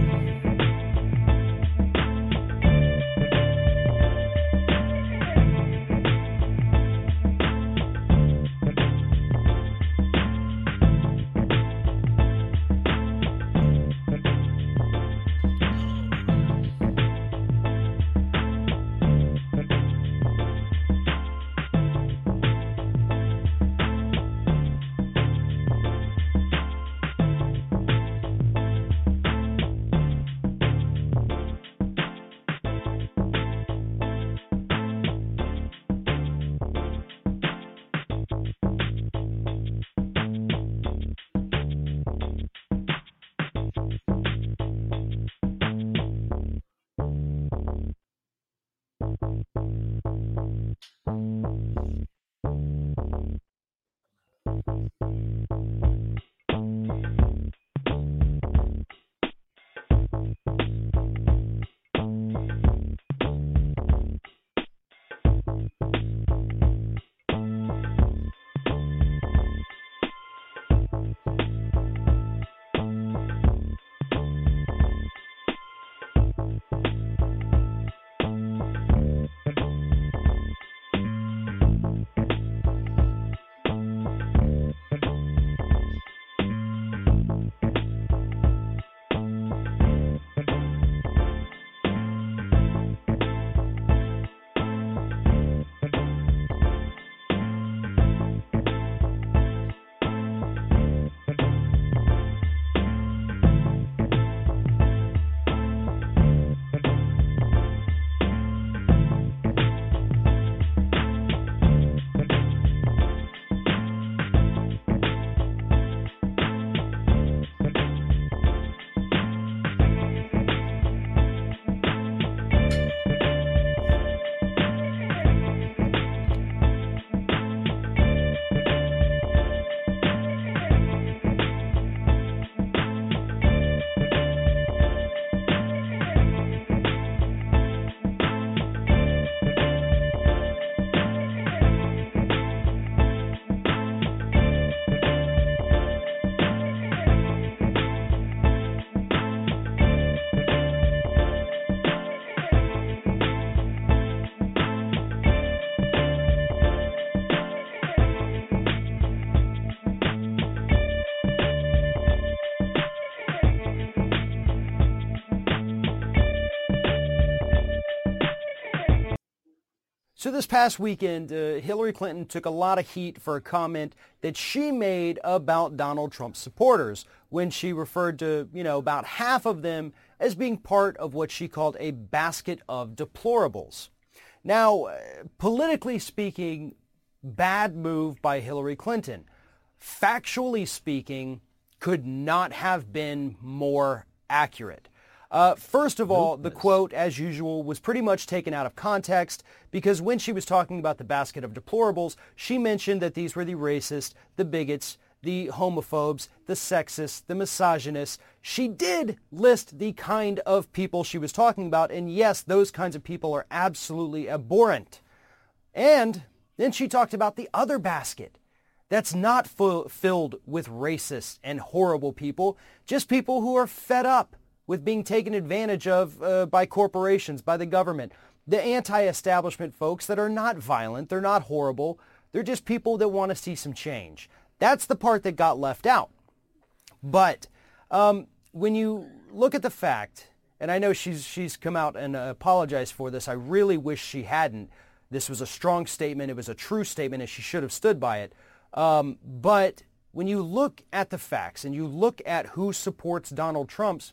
So this past weekend, Hillary Clinton took a lot of heat for a comment that she made about Donald Trump's supporters when she referred to, about half of them as being part of what she called a basket of deplorables. Now, politically speaking, bad move by Hillary Clinton. Factually speaking, could not have been more accurate. First of all, the quote, as usual, was pretty much taken out of context because when she was talking about the basket of deplorables, she mentioned that these were the racist, the bigots, the homophobes, the sexists, the misogynists. She did list the kind of people she was talking about, and yes, those kinds of people are absolutely abhorrent. And then she talked about the other basket that's not filled with racist and horrible people, just people who are fed up with being taken advantage of by corporations, by the government. The anti-establishment folks that are not violent, they're not horrible, they're just people that want to see some change. That's the part that got left out. But when you look at the fact, and I know she's come out and apologized for this, I really wish she hadn't. This was a strong statement, it was a true statement, and she should have stood by it. But when you look at the facts and you look at who supports Donald Trump,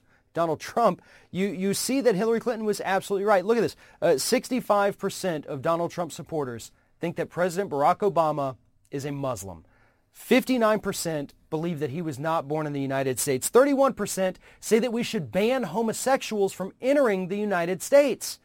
you see that Hillary Clinton was absolutely right. Look at this. 65% of Donald Trump supporters think that President Barack Obama is a Muslim. 59% believe that he was not born in the United States. 31% say that we should ban homosexuals from entering the United States.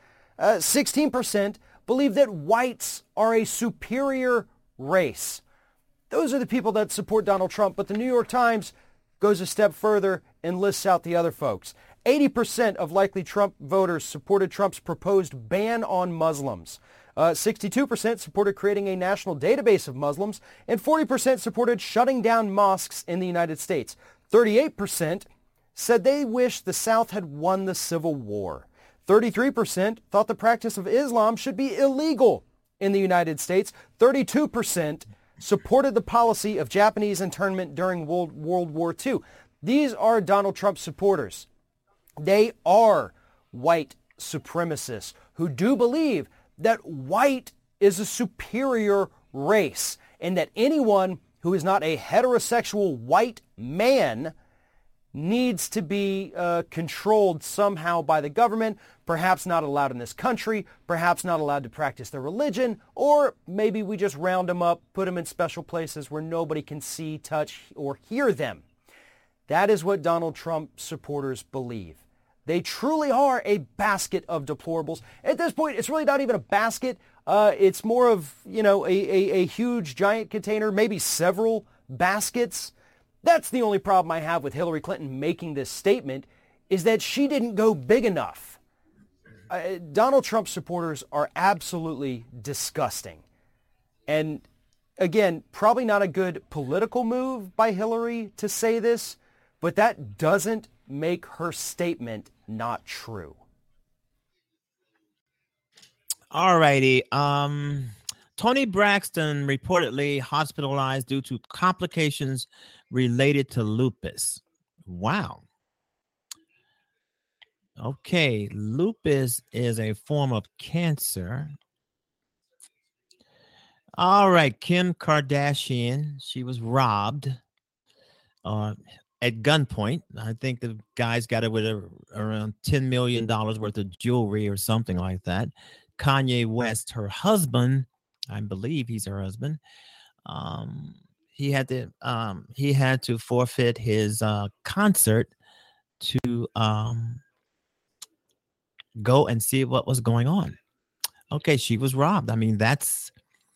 16% believe that whites are a superior race. Those are the people that support Donald Trump, but the New York Times goes a step further and lists out the other folks. 80% of likely Trump voters supported Trump's proposed ban on Muslims. 62% supported creating a national database of Muslims, and 40% supported shutting down mosques in the United States. 38% said they wish the South had won the Civil War. 33% thought the practice of Islam should be illegal in the United States. 32% supported the policy of Japanese internment during World War II. These are Donald Trump supporters. They are white supremacists who do believe that white is a superior race and that anyone who is not a heterosexual white man needs to be controlled somehow by the government, perhaps not allowed in this country, perhaps not allowed to practice their religion, or maybe we just round them up, put them in special places where nobody can see, touch, or hear them. That is what Donald Trump supporters believe. They truly are a basket of deplorables. At this point, it's really not even a basket. It's more of, a huge, giant container, maybe several baskets. That's the only problem I have with Hillary Clinton making this statement, is that she didn't go big enough. Donald Trump supporters are absolutely disgusting. And again, probably not a good political move by Hillary to say this, but that doesn't make her statement not true. All righty. Tony Braxton reportedly hospitalized due to complications related to lupus. Wow. Okay, lupus is a form of cancer. All right, Kim Kardashian, she was robbed at gunpoint. I think the guys got it with around $10 million worth of jewelry or something like that. Kanye West, her husband, I believe he's her husband. He had to forfeit his concert to go and see what was going on. Okay, she was robbed. I mean, that's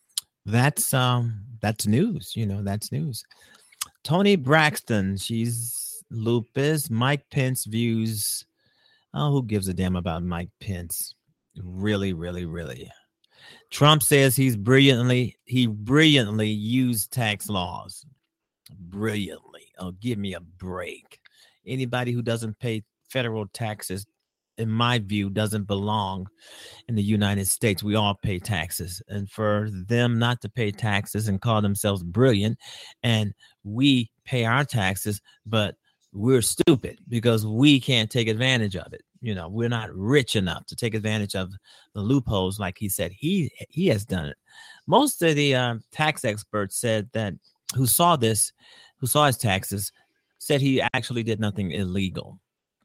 news. That's news. Tony Braxton, she's lupus. Mike Pence views. Oh, who gives a damn about Mike Pence? Really, really, really. Trump says he brilliantly used tax laws. Brilliantly. Oh, give me a break. Anybody who doesn't pay federal taxes, in my view, doesn't belong in the United States. We all pay taxes. And for them not to pay taxes and call themselves brilliant, and we pay our taxes, but we're stupid because we can't take advantage of it. we're not rich enough to take advantage of the loopholes like he said he has done it. Most of the tax experts said that who saw his taxes, said he actually did nothing illegal.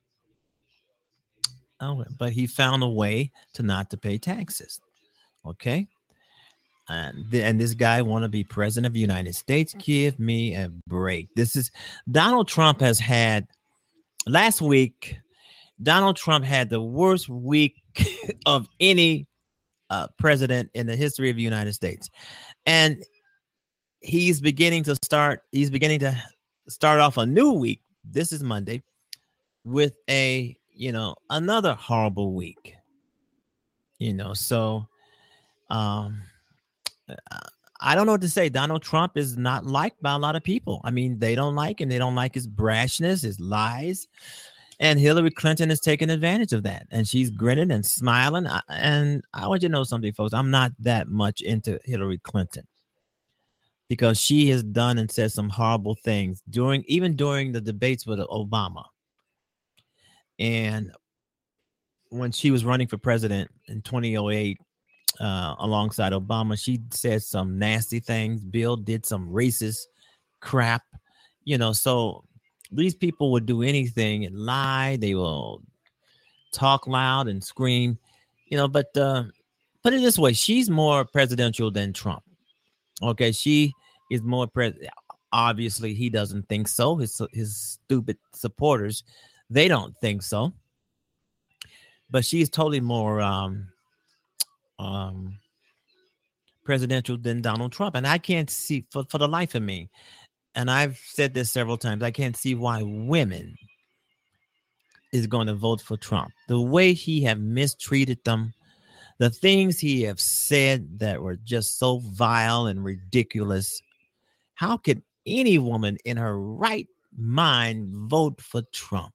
Oh, but he found a way to not to pay taxes. Okay. And this guy want to be president of the United States. Give me a break. Donald Trump has had, last week, Donald Trump had the worst week of any president in the history of the United States. And he's beginning to start off a new week. This is Monday with another horrible week. So I don't know what to say. Donald Trump is not liked by a lot of people. I mean, they don't like him. They don't like his brashness, his lies. And Hillary Clinton is taking advantage of that. And she's grinning and smiling. And I want you to know something, folks. I'm not that much into Hillary Clinton because she has done and said some horrible things even during the debates with Obama. And when she was running for president in 2008, alongside Obama, she said some nasty things. Bill did some racist crap, so these people would do anything and lie. They will talk loud and scream, but put it this way, she's more presidential than Trump. Okay, she is more obviously he doesn't think so. His stupid supporters, they don't think so. But she's totally more presidential than Donald Trump. And I can't see for the life of me, and I've said this several times, I can't see why women is going to vote for Trump. The way he have mistreated them, the things he have said that were just so vile and ridiculous. How could any woman in her right mind vote for Trump?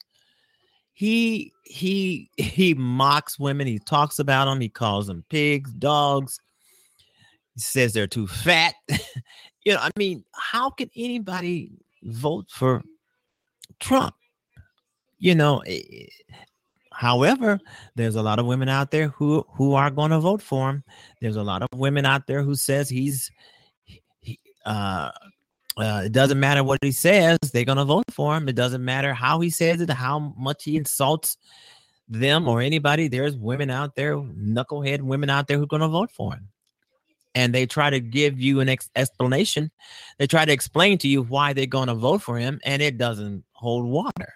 He mocks women. He talks about them. He calls them pigs, dogs. He says they're too fat. I mean, how can anybody vote for Trump? However, there's a lot of women out there who are going to vote for him. There's a lot of women out there who says it doesn't matter what he says, they're going to vote for him. It doesn't matter how he says it, how much he insults them or anybody. There's women out there, knucklehead women out there who are going to vote for him. And they try to give you an explanation. They try to explain to you why they're going to vote for him, and it doesn't hold water.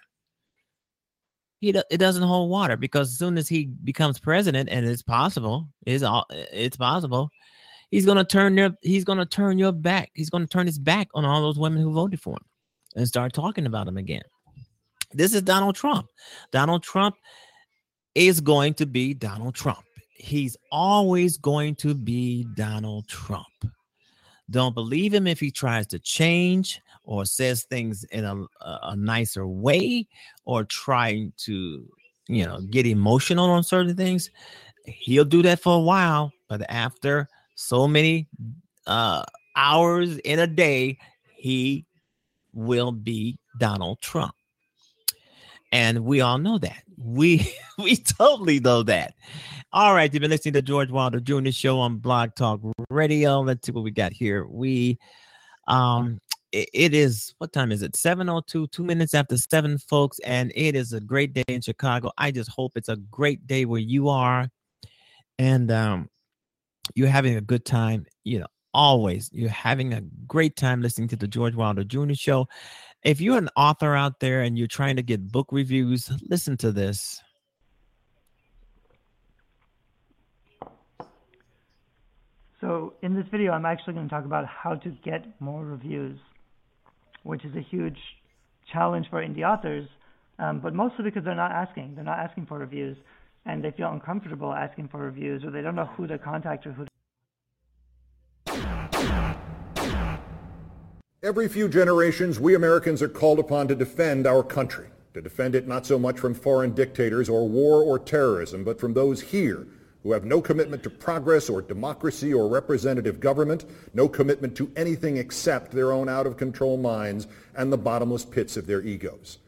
It doesn't hold water because as soon as he becomes president, and it's possible, he's going to turn your back. He's going to turn his back on all those women who voted for him and start talking about him again. This is Donald Trump. Donald Trump is going to be Donald Trump. He's always going to be Donald Trump. Don't believe him if he tries to change or says things in a nicer way or trying to, get emotional on certain things. He'll do that for a while, but after so many hours in a day, he will be Donald Trump. And we all know that. We totally know that. All right, you've been listening to George Wilder Jr. Show on Blog Talk Radio. Let's see what we got here. It is, what time is it? 7:02, 2 minutes after 7, folks. And it is a great day in Chicago. I just hope it's a great day where you are. And you're having a good time. Always you're having a great time listening to the George Wilder Jr. Show. If you're an author out there and you're trying to get book reviews, listen to this. So in this video, I'm actually going to talk about how to get more reviews, which is a huge challenge for indie authors, but mostly because they're not asking for reviews, and they feel uncomfortable asking for reviews, or they don't know who to contact or who to. Every few generations, we Americans are called upon to defend our country, to defend it not so much from foreign dictators or war or terrorism, but from those here who have no commitment to progress or democracy or representative government, no commitment to anything except their own out-of-control minds and the bottomless pits of their egos.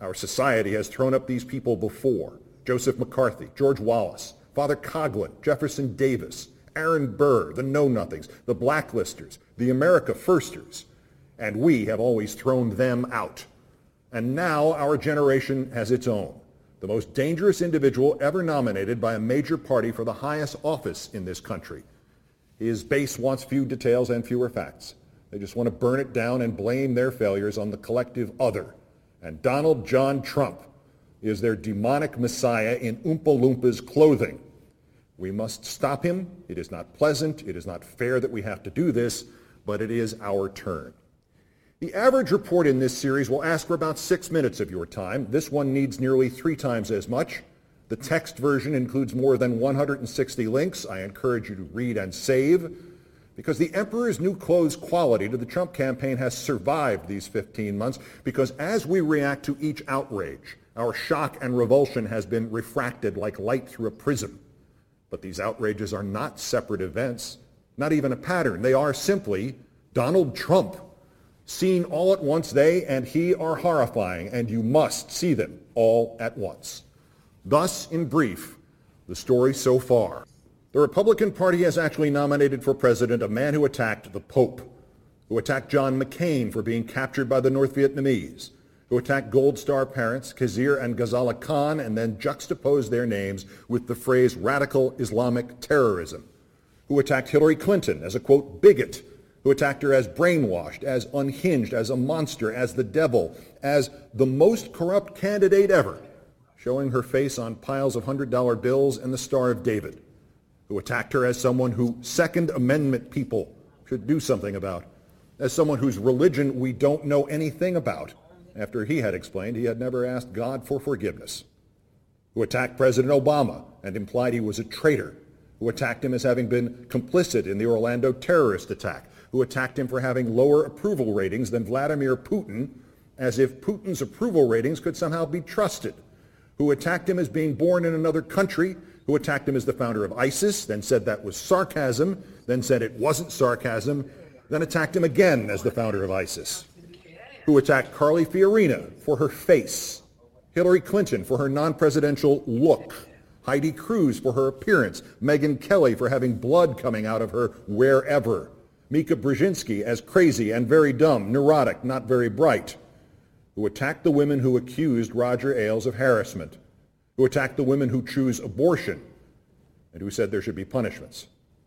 Our society has thrown up these people before: Joseph McCarthy, George Wallace, Father Coughlin, Jefferson Davis, Aaron Burr, the Know-Nothings, the Blacklisters, the America Firsters, and we have always thrown them out. And now our generation has its own, the most dangerous individual ever nominated by a major party for the highest office in this country. His base wants few details and fewer facts. They just want to burn it down and blame their failures on the collective other. And Donald John Trump is their demonic messiah in Oompa Loompas clothing. We must stop him. It is not pleasant. It is not fair that we have to do this, but it is our turn. The average report in this series will ask for about 6 minutes of your time. This one needs nearly 3 times as much. The text version includes more than 160 links. I encourage you to read and save, because the emperor's new clothes quality to the Trump campaign has survived these 15 months, because as we react to each outrage, our shock and revulsion has been refracted like light through a prism. But these outrages are not separate events, not even a pattern. They are simply Donald Trump. Seen all at once, they and he are horrifying, and you must see them all at once. Thus, in brief, the story so far. The Republican Party has actually nominated for president a man who attacked the Pope, who attacked John McCain for being captured by the North Vietnamese, who attacked Gold Star parents Khizr and Ghazala Khan and then juxtaposed their names with the phrase radical Islamic terrorism, who attacked Hillary Clinton as a, quote, bigot, who attacked her as brainwashed, as unhinged, as a monster, as the devil, as the most corrupt candidate ever, showing her face on piles of $100 bills and the Star of David, who attacked her as someone who Second Amendment people should do something about, as someone whose religion we don't know anything about, after he had explained he had never asked God for forgiveness, who attacked President Obama and implied he was a traitor, who attacked him as having been complicit in the Orlando terrorist attack, who attacked him for having lower approval ratings than Vladimir Putin, as if Putin's approval ratings could somehow be trusted, who attacked him as being born in another country, who attacked him as the founder of ISIS, then said that was sarcasm, then said it wasn't sarcasm, then attacked him again as the founder of ISIS, who attacked Carly Fiorina for her face, Hillary Clinton for her non-presidential look, Heidi Cruz for her appearance, Megyn Kelly for having blood coming out of her wherever, Mika Brzezinski as crazy and very dumb, neurotic, not very bright, who attacked the women who accused Roger Ailes of harassment, who attacked the women who choose abortion, and who said there should be punishments,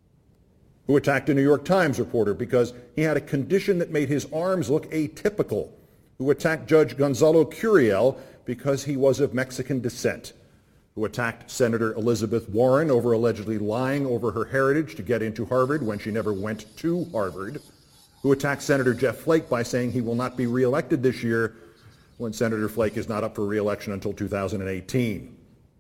who attacked a New York Times reporter because he had a condition that made his arms look atypical, who attacked Judge Gonzalo Curiel because he was of Mexican descent, who attacked Senator Elizabeth Warren over allegedly lying over her heritage to get into Harvard when she never went to Harvard, who attacked Senator Jeff Flake by saying he will not be reelected this year when Senator Flake is not up for reelection until 2018.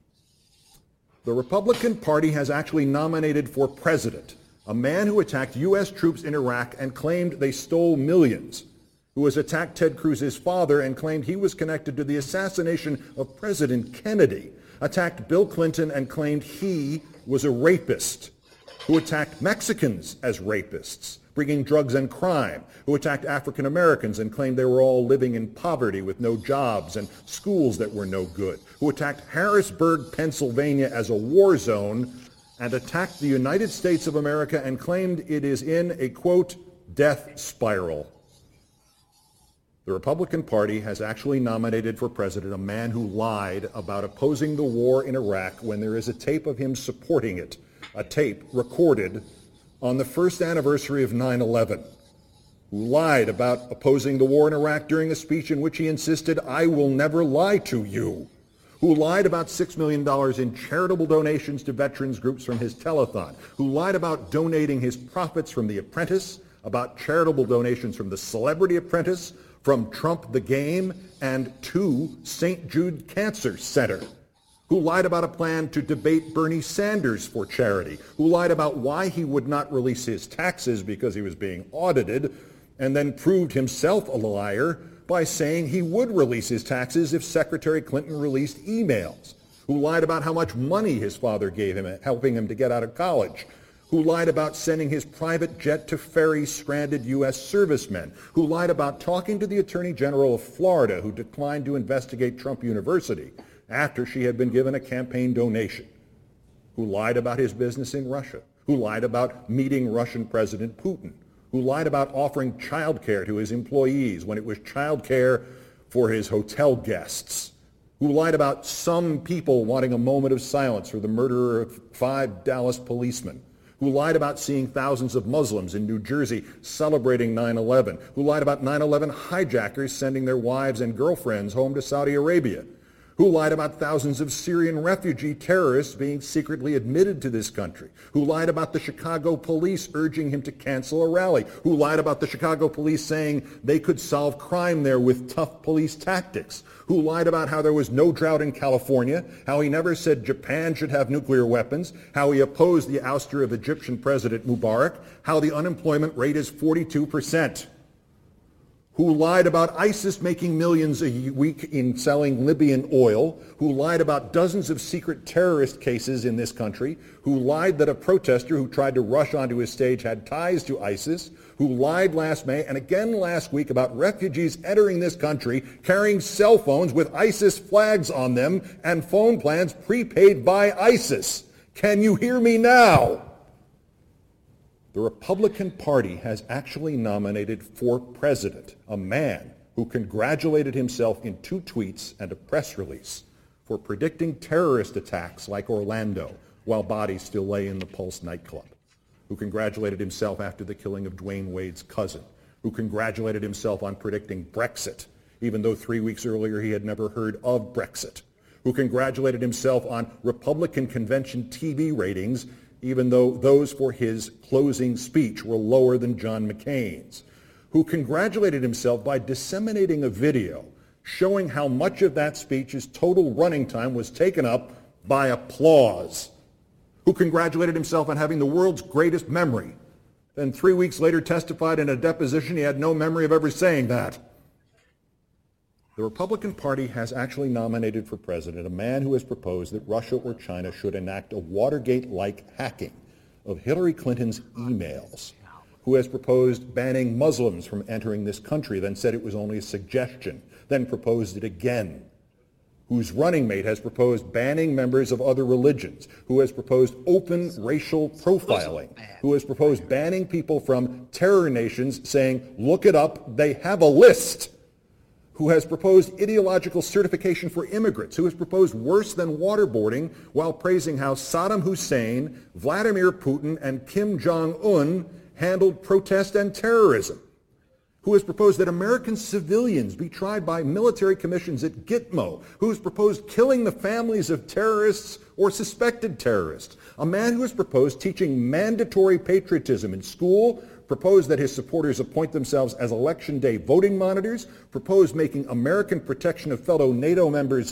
The Republican Party has actually nominated for president a man who attacked U.S. troops in Iraq and claimed they stole millions, who has attacked Ted Cruz's father and claimed he was connected to the assassination of President Kennedy, attacked Bill Clinton and claimed he was a rapist, who attacked Mexicans as rapists, bringing drugs and crime, who attacked African Americans and claimed they were all living in poverty with no jobs and schools that were no good, who attacked Harrisburg, Pennsylvania as a war zone, and attacked the United States of America and claimed it is in a, quote, death spiral. The Republican Party has actually nominated for president a man who lied about opposing the war in Iraq when there is a tape of him supporting it, a tape recorded on the first anniversary of 9/11, who lied about opposing the war in Iraq during a speech in which he insisted, "I will never lie to you," who lied about $6 million in charitable donations to veterans groups from his telethon, who lied about donating his profits from The Apprentice, about charitable donations from The Celebrity Apprentice, from Trump the Game, and to St. Jude Cancer Center, who lied about a plan to debate Bernie Sanders for charity, who lied about why he would not release his taxes because he was being audited, and then proved himself a liar by saying he would release his taxes if Secretary Clinton released emails, who lied about how much money his father gave him, helping him to get out of college, who lied about sending his private jet to ferry stranded U.S. servicemen, who lied about talking to the Attorney General of Florida, who declined to investigate Trump University after she had been given a campaign donation, who lied about his business in Russia, who lied about meeting Russian President Putin, who lied about offering child care to his employees when it was child care for his hotel guests, who lied about some people wanting a moment of silence for the murderer of 5 Dallas policemen, who lied about seeing thousands of Muslims in New Jersey celebrating 9/11, who lied about 9/11 hijackers sending their wives and girlfriends home to Saudi Arabia, who lied about thousands of Syrian refugee terrorists being secretly admitted to this country, who lied about the Chicago police urging him to cancel a rally, who lied about the Chicago police saying they could solve crime there with tough police tactics, who lied about how there was no drought in California, how he never said Japan should have nuclear weapons, how he opposed the ouster of Egyptian President Mubarak, how the unemployment rate is 42%. Who lied about ISIS making millions a week in selling Libyan oil, who lied about dozens of secret terrorist cases in this country, who lied that a protester who tried to rush onto his stage had ties to ISIS, who lied last May and again last week about refugees entering this country carrying cell phones with ISIS flags on them and phone plans prepaid by ISIS. Can you hear me now? The Republican Party has actually nominated for president a man who congratulated himself in 2 tweets and a press release for predicting terrorist attacks like Orlando while bodies still lay in the Pulse nightclub, who congratulated himself after the killing of Dwayne Wade's cousin, who congratulated himself on predicting Brexit, even though 3 weeks earlier he had never heard of Brexit, who congratulated himself on Republican convention TV ratings even though those for his closing speech were lower than John McCain's, who congratulated himself by disseminating a video showing how much of that speech's total running time was taken up by applause, who congratulated himself on having the world's greatest memory, then 3 weeks later testified in a deposition he had no memory of ever saying that. The Republican Party has actually nominated for president a man who has proposed that Russia or China should enact a Watergate-like hacking of Hillary Clinton's emails, who has proposed banning Muslims from entering this country, then said it was only a suggestion, then proposed it again, whose running mate has proposed banning members of other religions, who has proposed open racial profiling, who has proposed banning people from terror nations, saying, look it up, they have a list, who has proposed ideological certification for immigrants, who has proposed worse than waterboarding while praising how Saddam Hussein, Vladimir Putin, and Kim Jong-un handled protest and terrorism, who has proposed that American civilians be tried by military commissions at Gitmo, who has proposed killing the families of terrorists or suspected terrorists, a man who has proposed teaching mandatory patriotism in school, proposed that his supporters appoint themselves as election day voting monitors, proposed making American protection of fellow NATO members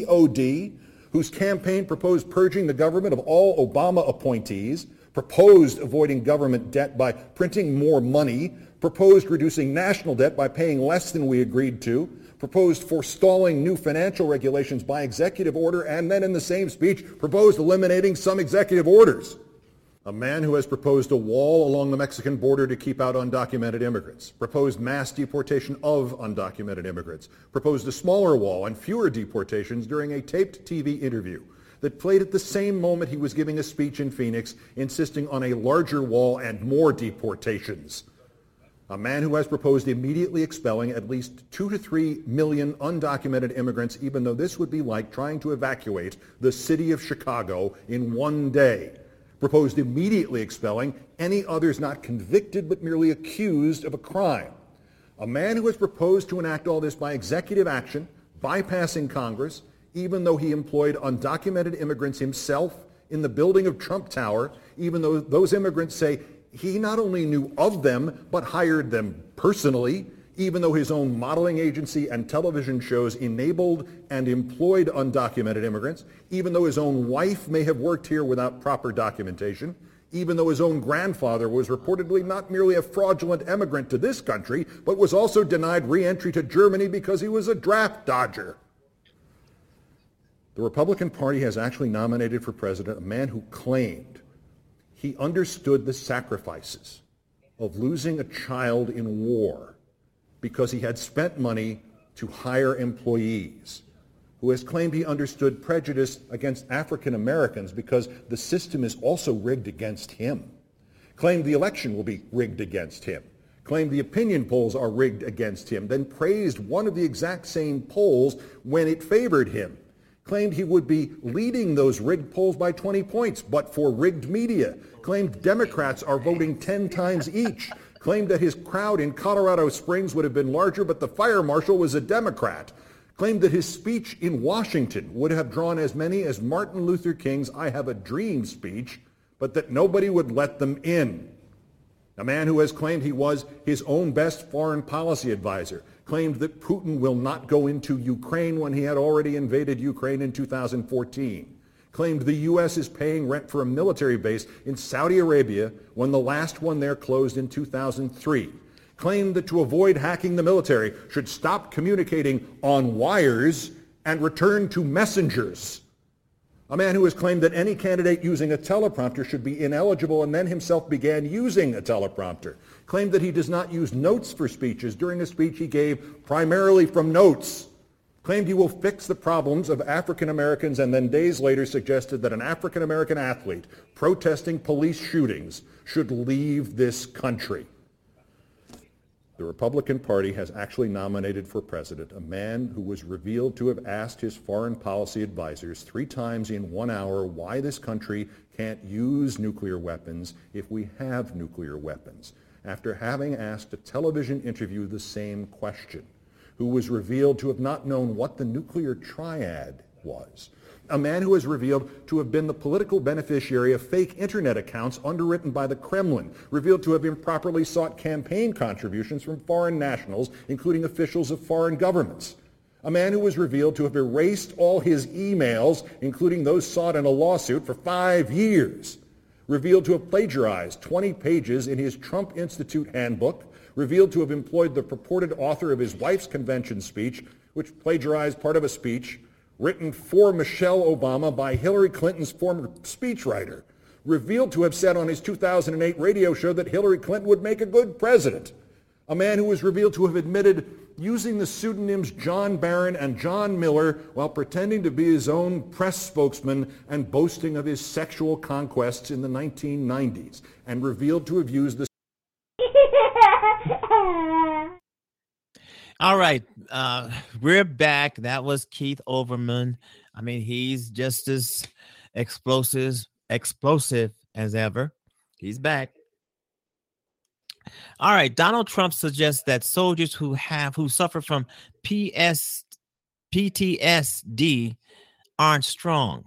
COD, whose campaign proposed purging the government of all Obama appointees, proposed avoiding government debt by printing more money, proposed reducing national debt by paying less than we agreed to, proposed forestalling new financial regulations by executive order, and then in the same speech proposed eliminating some executive orders. A man who has proposed a wall along the Mexican border to keep out undocumented immigrants, proposed mass deportation of undocumented immigrants, proposed a smaller wall and fewer deportations during a taped TV interview that played at the same moment he was giving a speech in Phoenix insisting on a larger wall and more deportations. A man who has proposed immediately expelling at least 2 to 3 million undocumented immigrants, even though this would be like trying to evacuate the city of Chicago in one day. Proposed immediately expelling any others not convicted but merely accused of a crime. A man who has proposed to enact all this by executive action, bypassing Congress, even though he employed undocumented immigrants himself in the building of Trump Tower, even though those immigrants say he not only knew of them but hired them personally, even though his own modeling agency and television shows enabled and employed undocumented immigrants, even though his own wife may have worked here without proper documentation, even though his own grandfather was reportedly not merely a fraudulent immigrant to this country, but was also denied re-entry to Germany because he was a draft dodger. The Republican Party has actually nominated for president a man who claimed he understood the sacrifices of losing a child in war because he had spent money to hire employees, who has claimed he understood prejudice against African Americans because the system is also rigged against him, claimed the election will be rigged against him, claimed the opinion polls are rigged against him, then praised one of the exact same polls when it favored him, claimed he would be leading those rigged polls by 20 points, but for rigged media, claimed Democrats are voting 10 times each, claimed that his crowd in Colorado Springs would have been larger, but the fire marshal was a Democrat, claimed that his speech in Washington would have drawn as many as Martin Luther King's I Have a Dream speech, but that nobody would let them in. A man who has claimed he was his own best foreign policy advisor, claimed that Putin will not go into Ukraine when he had already invaded Ukraine in 2014, claimed the U.S. is paying rent for a military base in Saudi Arabia when the last one there closed in 2003, claimed that to avoid hacking the military should stop communicating on wires and return to messengers. A man who has claimed that any candidate using a teleprompter should be ineligible and then himself began using a teleprompter. Claimed that he does not use notes for speeches during a speech he gave primarily from notes. Claimed he will fix the problems of African Americans and then days later suggested that an African American athlete protesting police shootings should leave this country. The Republican Party has actually nominated for president a man who was revealed to have asked his foreign policy advisors 3 times in 1 hour why this country can't use nuclear weapons if we have nuclear weapons, after having asked a television interview the same question, who was revealed to have not known what the nuclear triad was. A man who is revealed to have been the political beneficiary of fake internet accounts underwritten by the Kremlin, revealed to have improperly sought campaign contributions from foreign nationals, including officials of foreign governments. A man who was revealed to have erased all his emails, including those sought in a lawsuit, for 5 years. Revealed to have plagiarized 20 pages in his Trump Institute handbook, revealed to have employed the purported author of his wife's convention speech, which plagiarized part of a speech written for Michelle Obama by Hillary Clinton's former speechwriter, revealed to have said on his 2008 radio show that Hillary Clinton would make a good president. A man who was revealed to have admitted using the pseudonyms John Barron and John Miller while pretending to be his own press spokesman and boasting of his sexual conquests in the 1990s, and revealed to have used the All right, we're back. That was Keith Olbermann. I mean, he's just as explosive as ever. He's back. All right, Donald Trump suggests that soldiers who suffer from PTSD aren't strong.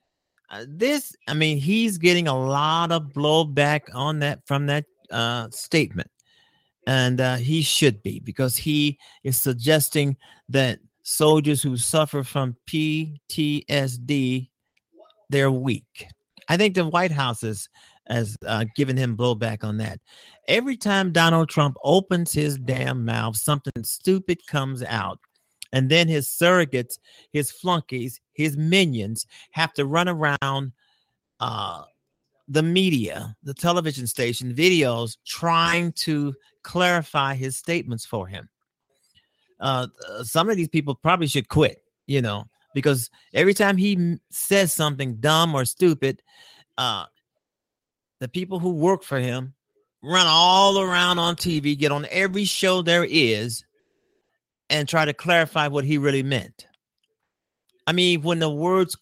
He's getting a lot of blowback on that from that statement. And he should be, because he is suggesting that soldiers who suffer from PTSD, they're weak. I think the White House has given him blowback on that. Every time Donald Trump opens his damn mouth, something stupid comes out. And then his surrogates, his flunkies, his minions have to run around the media, the television station, videos, trying to clarify his statements for him. Some of these people probably should quit, because every time he says something dumb or stupid, the people who work for him run all around on TV, get on every show there is, and try to clarify what he really meant. I mean, when the words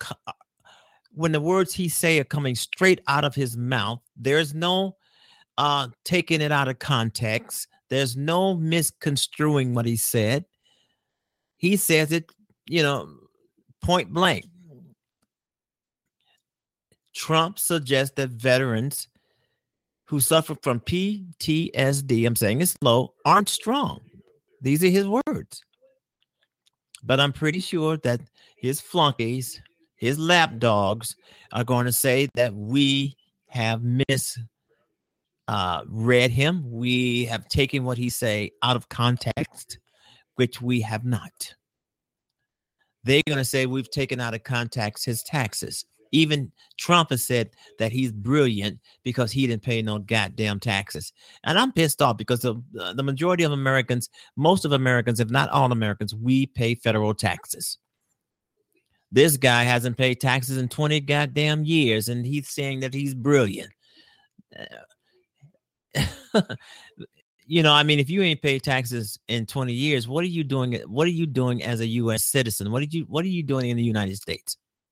he say are coming straight out of his mouth, there's no taking it out of context. There's no misconstruing what he said. He says it, point blank. Trump suggests that veterans who suffer from PTSD, I'm saying it slow, aren't strong. These are his words. But I'm pretty sure that his flunkies, his lapdogs, are going to say that we have read him. We have taken what he say out of context, which we have not. They're going to say we've taken out of context his taxes, Even Trump has said that he's brilliant because he didn't pay no goddamn taxes. And I'm pissed off because the majority of Americans, most of Americans, if not all Americans, we pay federal taxes. This guy hasn't paid taxes in 20 goddamn years, and he's saying that he's brilliant. You know, I mean, if you ain't paid taxes in 20 years, what are you doing? What are you doing as a U.S. citizen? What are you doing in the United States?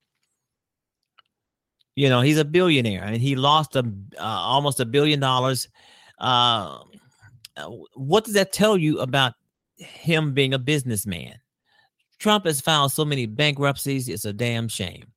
You know, he's a billionaire. I mean, he lost almost $1 billion. What does that tell you about him being a businessman? Trump has filed so many bankruptcies. It's a damn shame.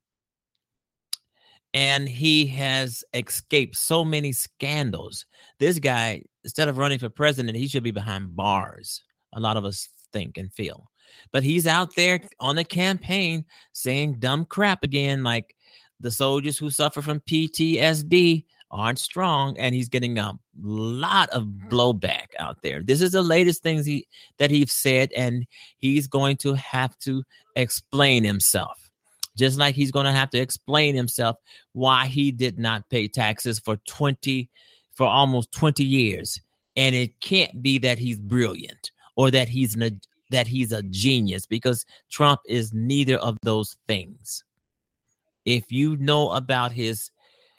And he has escaped so many scandals. This guy, instead of running for president, he should be behind bars. A lot of us think and feel. But he's out there on the campaign saying dumb crap again, like the soldiers who suffer from PTSD aren't strong, and he's getting a lot of blowback out there. This is the latest things that he's said, and he's going to have to explain himself. Just like he's going to have to explain himself why he did not pay taxes for almost 20 years. And it can't be that he's brilliant or that he's a genius, because Trump is neither of those things. If you know about if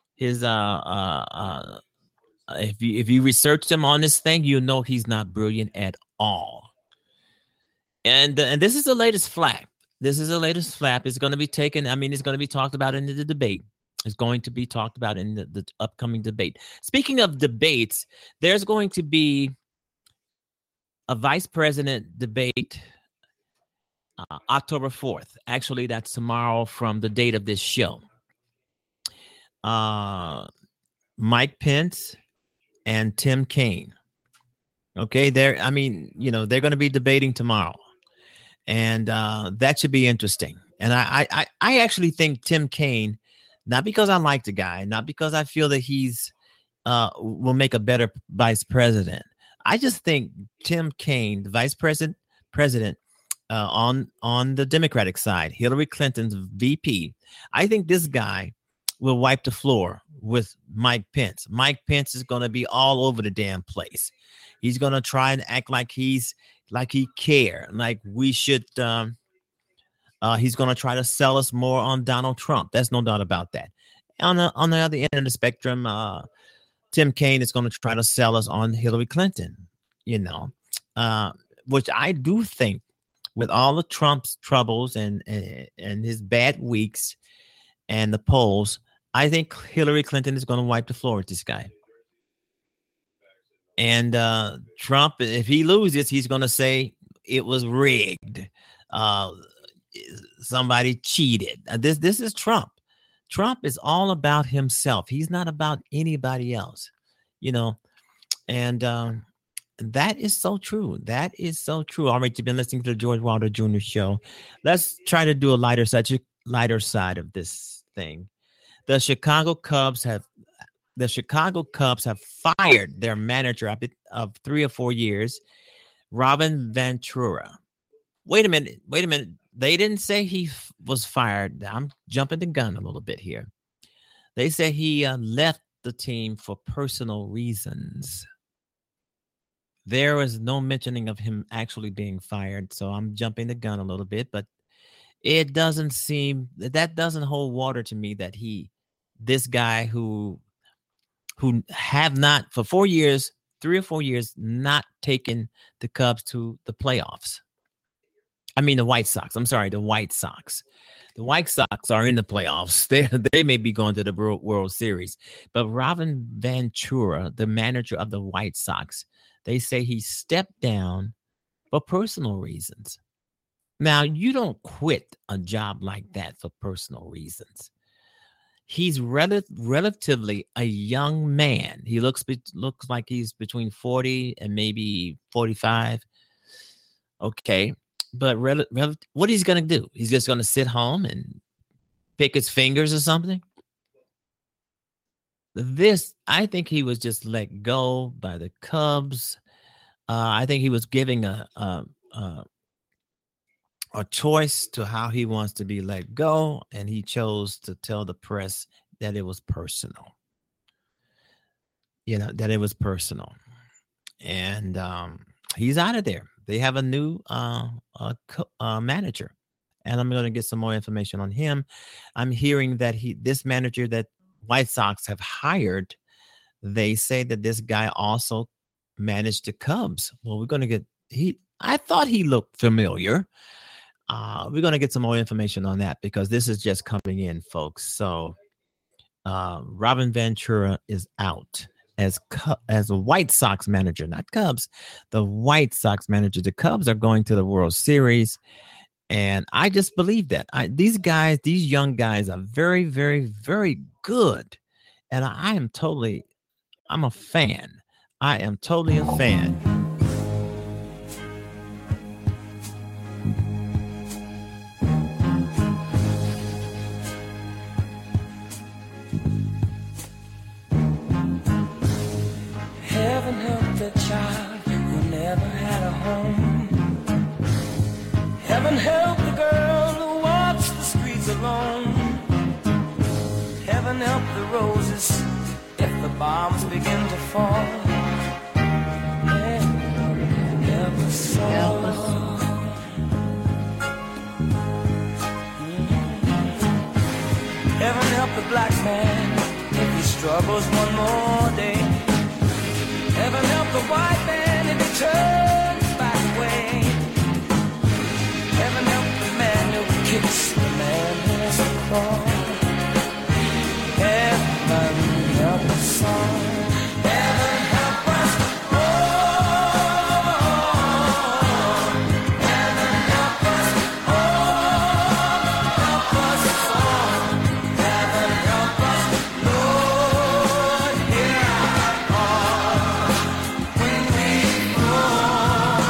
you researched him on this thing, you know he's not brilliant at all. And this is the latest flap. This is the latest flap. It's going to be taken. I mean, it's going to be talked about in the debate. It's going to be talked about in the upcoming debate. Speaking of debates, there's going to be a vice president debate October 4th. Actually, that's tomorrow from the date of this show. Mike Pence and Tim Kaine. Okay, they're going to be debating tomorrow. And that should be interesting. And I actually think Tim Kaine, not because I like the guy, not because I feel that he's will make a better vice president. I just think Tim Kaine, the vice president on the Democratic side, Hillary Clinton's VP, I think this guy will wipe the floor with Mike Pence. Mike Pence is going to be all over the damn place. He's going to try and act like he care, like we should. He's going to try to sell us more on Donald Trump. There's no doubt about that. On the other end of the spectrum, Tim Kaine is going to try to sell us on Hillary Clinton, which I do think, with all of Trump's troubles and his bad weeks and the polls, I think Hillary Clinton is going to wipe the floor with this guy. And Trump, if he loses, he's going to say it was rigged. Somebody cheated. This is Trump. Trump is all about himself. He's not about anybody else, and that is so true. That is so true. All right, you've been listening to the George Wilder Jr. Show. Let's try to do a lighter side of this thing. The Chicago Cubs have fired their manager of 3 or 4 years, Robin Ventura. Wait a minute. They didn't say he was fired. I'm jumping the gun a little bit here. They say he left the team for personal reasons. There was no mentioning of him actually being fired, so I'm jumping the gun a little bit, but it doesn't hold water to me that this guy who have not for 4 years, 3 or 4 years, not taken the Cubs to the playoffs. I mean, the White Sox. I'm sorry, the White Sox. The White Sox are in the playoffs. They may be going to the World Series. But Robin Ventura, the manager of the White Sox, they say he stepped down for personal reasons. Now, you don't quit a job like that for personal reasons. He's relatively a young man. He looks like he's between 40 and maybe 45. Okay. But what he's going to do? He's just going to sit home and pick his fingers or something? I think he was just let go by the Cubs. I think he was giving a choice to how he wants to be let go, and he chose to tell the press that it was personal. That it was personal, and he's out of there. They have a new manager, and I'm going to get some more information on him. I'm hearing that this manager that White Sox have hired, they say that this guy also managed the Cubs. Well, we're going to get I thought he looked familiar. We're going to get some more information on that because this is just coming in, folks. So Robin Ventura is out as a White Sox manager, not Cubs, the White Sox manager. The Cubs are going to the World Series. And I just believe that these young guys are very, very, very good. And I'm a fan. I am totally a fan. Heaven help the child who never had a home. Heaven help the girl who walks the streets alone. Heaven help the roses if the bombs begin to fall. Help us all. Heaven help the black man if he struggles one more day. Heaven help the white man if he turns back away. Heaven help the man who kicks the man who has a claw. Heaven help us all. Heaven help us all. Heaven help us all. Help us all. Heaven help us, Lord, hear our call when we fall.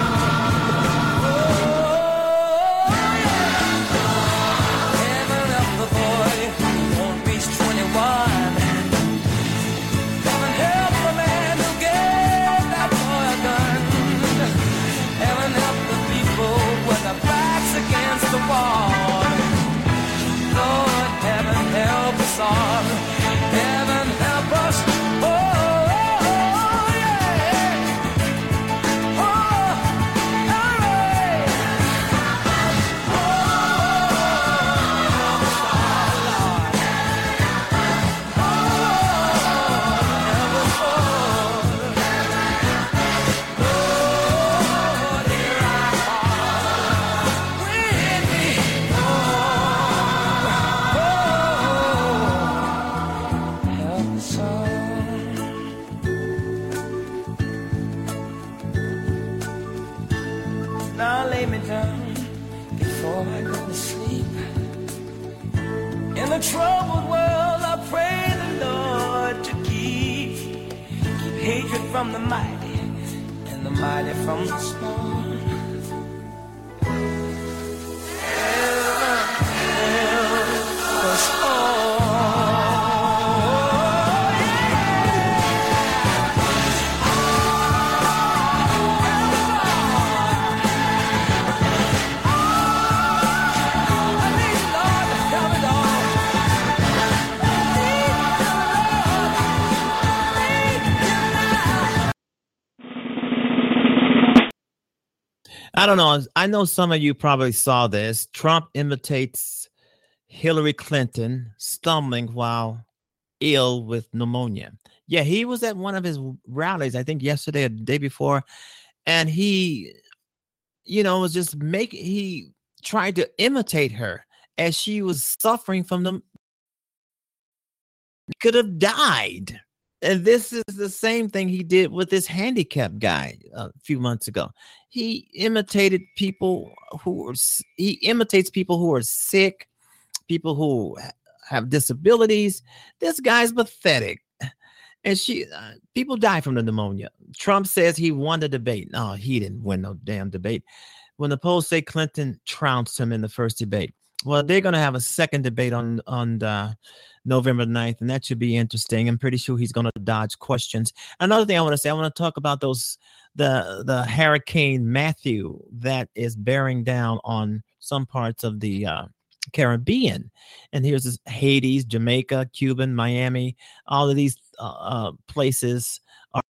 Heaven help the boy who won't reach 21. Heaven help the man who gave that boy a gun. Heaven help the people with their backs against the wall. Lord, heaven help us all. Heaven help us. Oh, yeah. Oh, all right. Now lay me down before I go to sleep. In a troubled world, I pray the Lord to keep hatred from the mighty and the mighty from the small. Heaven help us all. I don't know. I know some of you probably saw this. Trump imitates Hillary Clinton stumbling while ill with pneumonia. Yeah, he was at one of his rallies, I think yesterday or the day before, and he, was just he tried to imitate her as she was suffering from the could have died. And this is the same thing he did with this handicapped guy a few months ago. He imitates people who are sick, people who have disabilities. This guy's pathetic. And people die from the pneumonia. Trump says he won the debate. No, he didn't win no damn debate. When the polls say Clinton trounced him in the first debate. Well, they're going to have a second debate on November 9th, and that should be interesting. I'm pretty sure he's going to dodge questions. Another thing I want to say, I want to talk about those the Hurricane Matthew that is bearing down on some parts of the Caribbean. And here's this Haiti, Jamaica, Cuba, Miami. All of these places are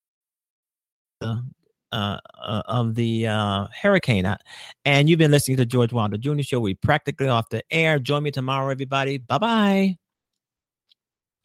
of the hurricane. And you've been listening to George Wilder Jr. Show. We practically off the air. Join me tomorrow, everybody. Bye-bye.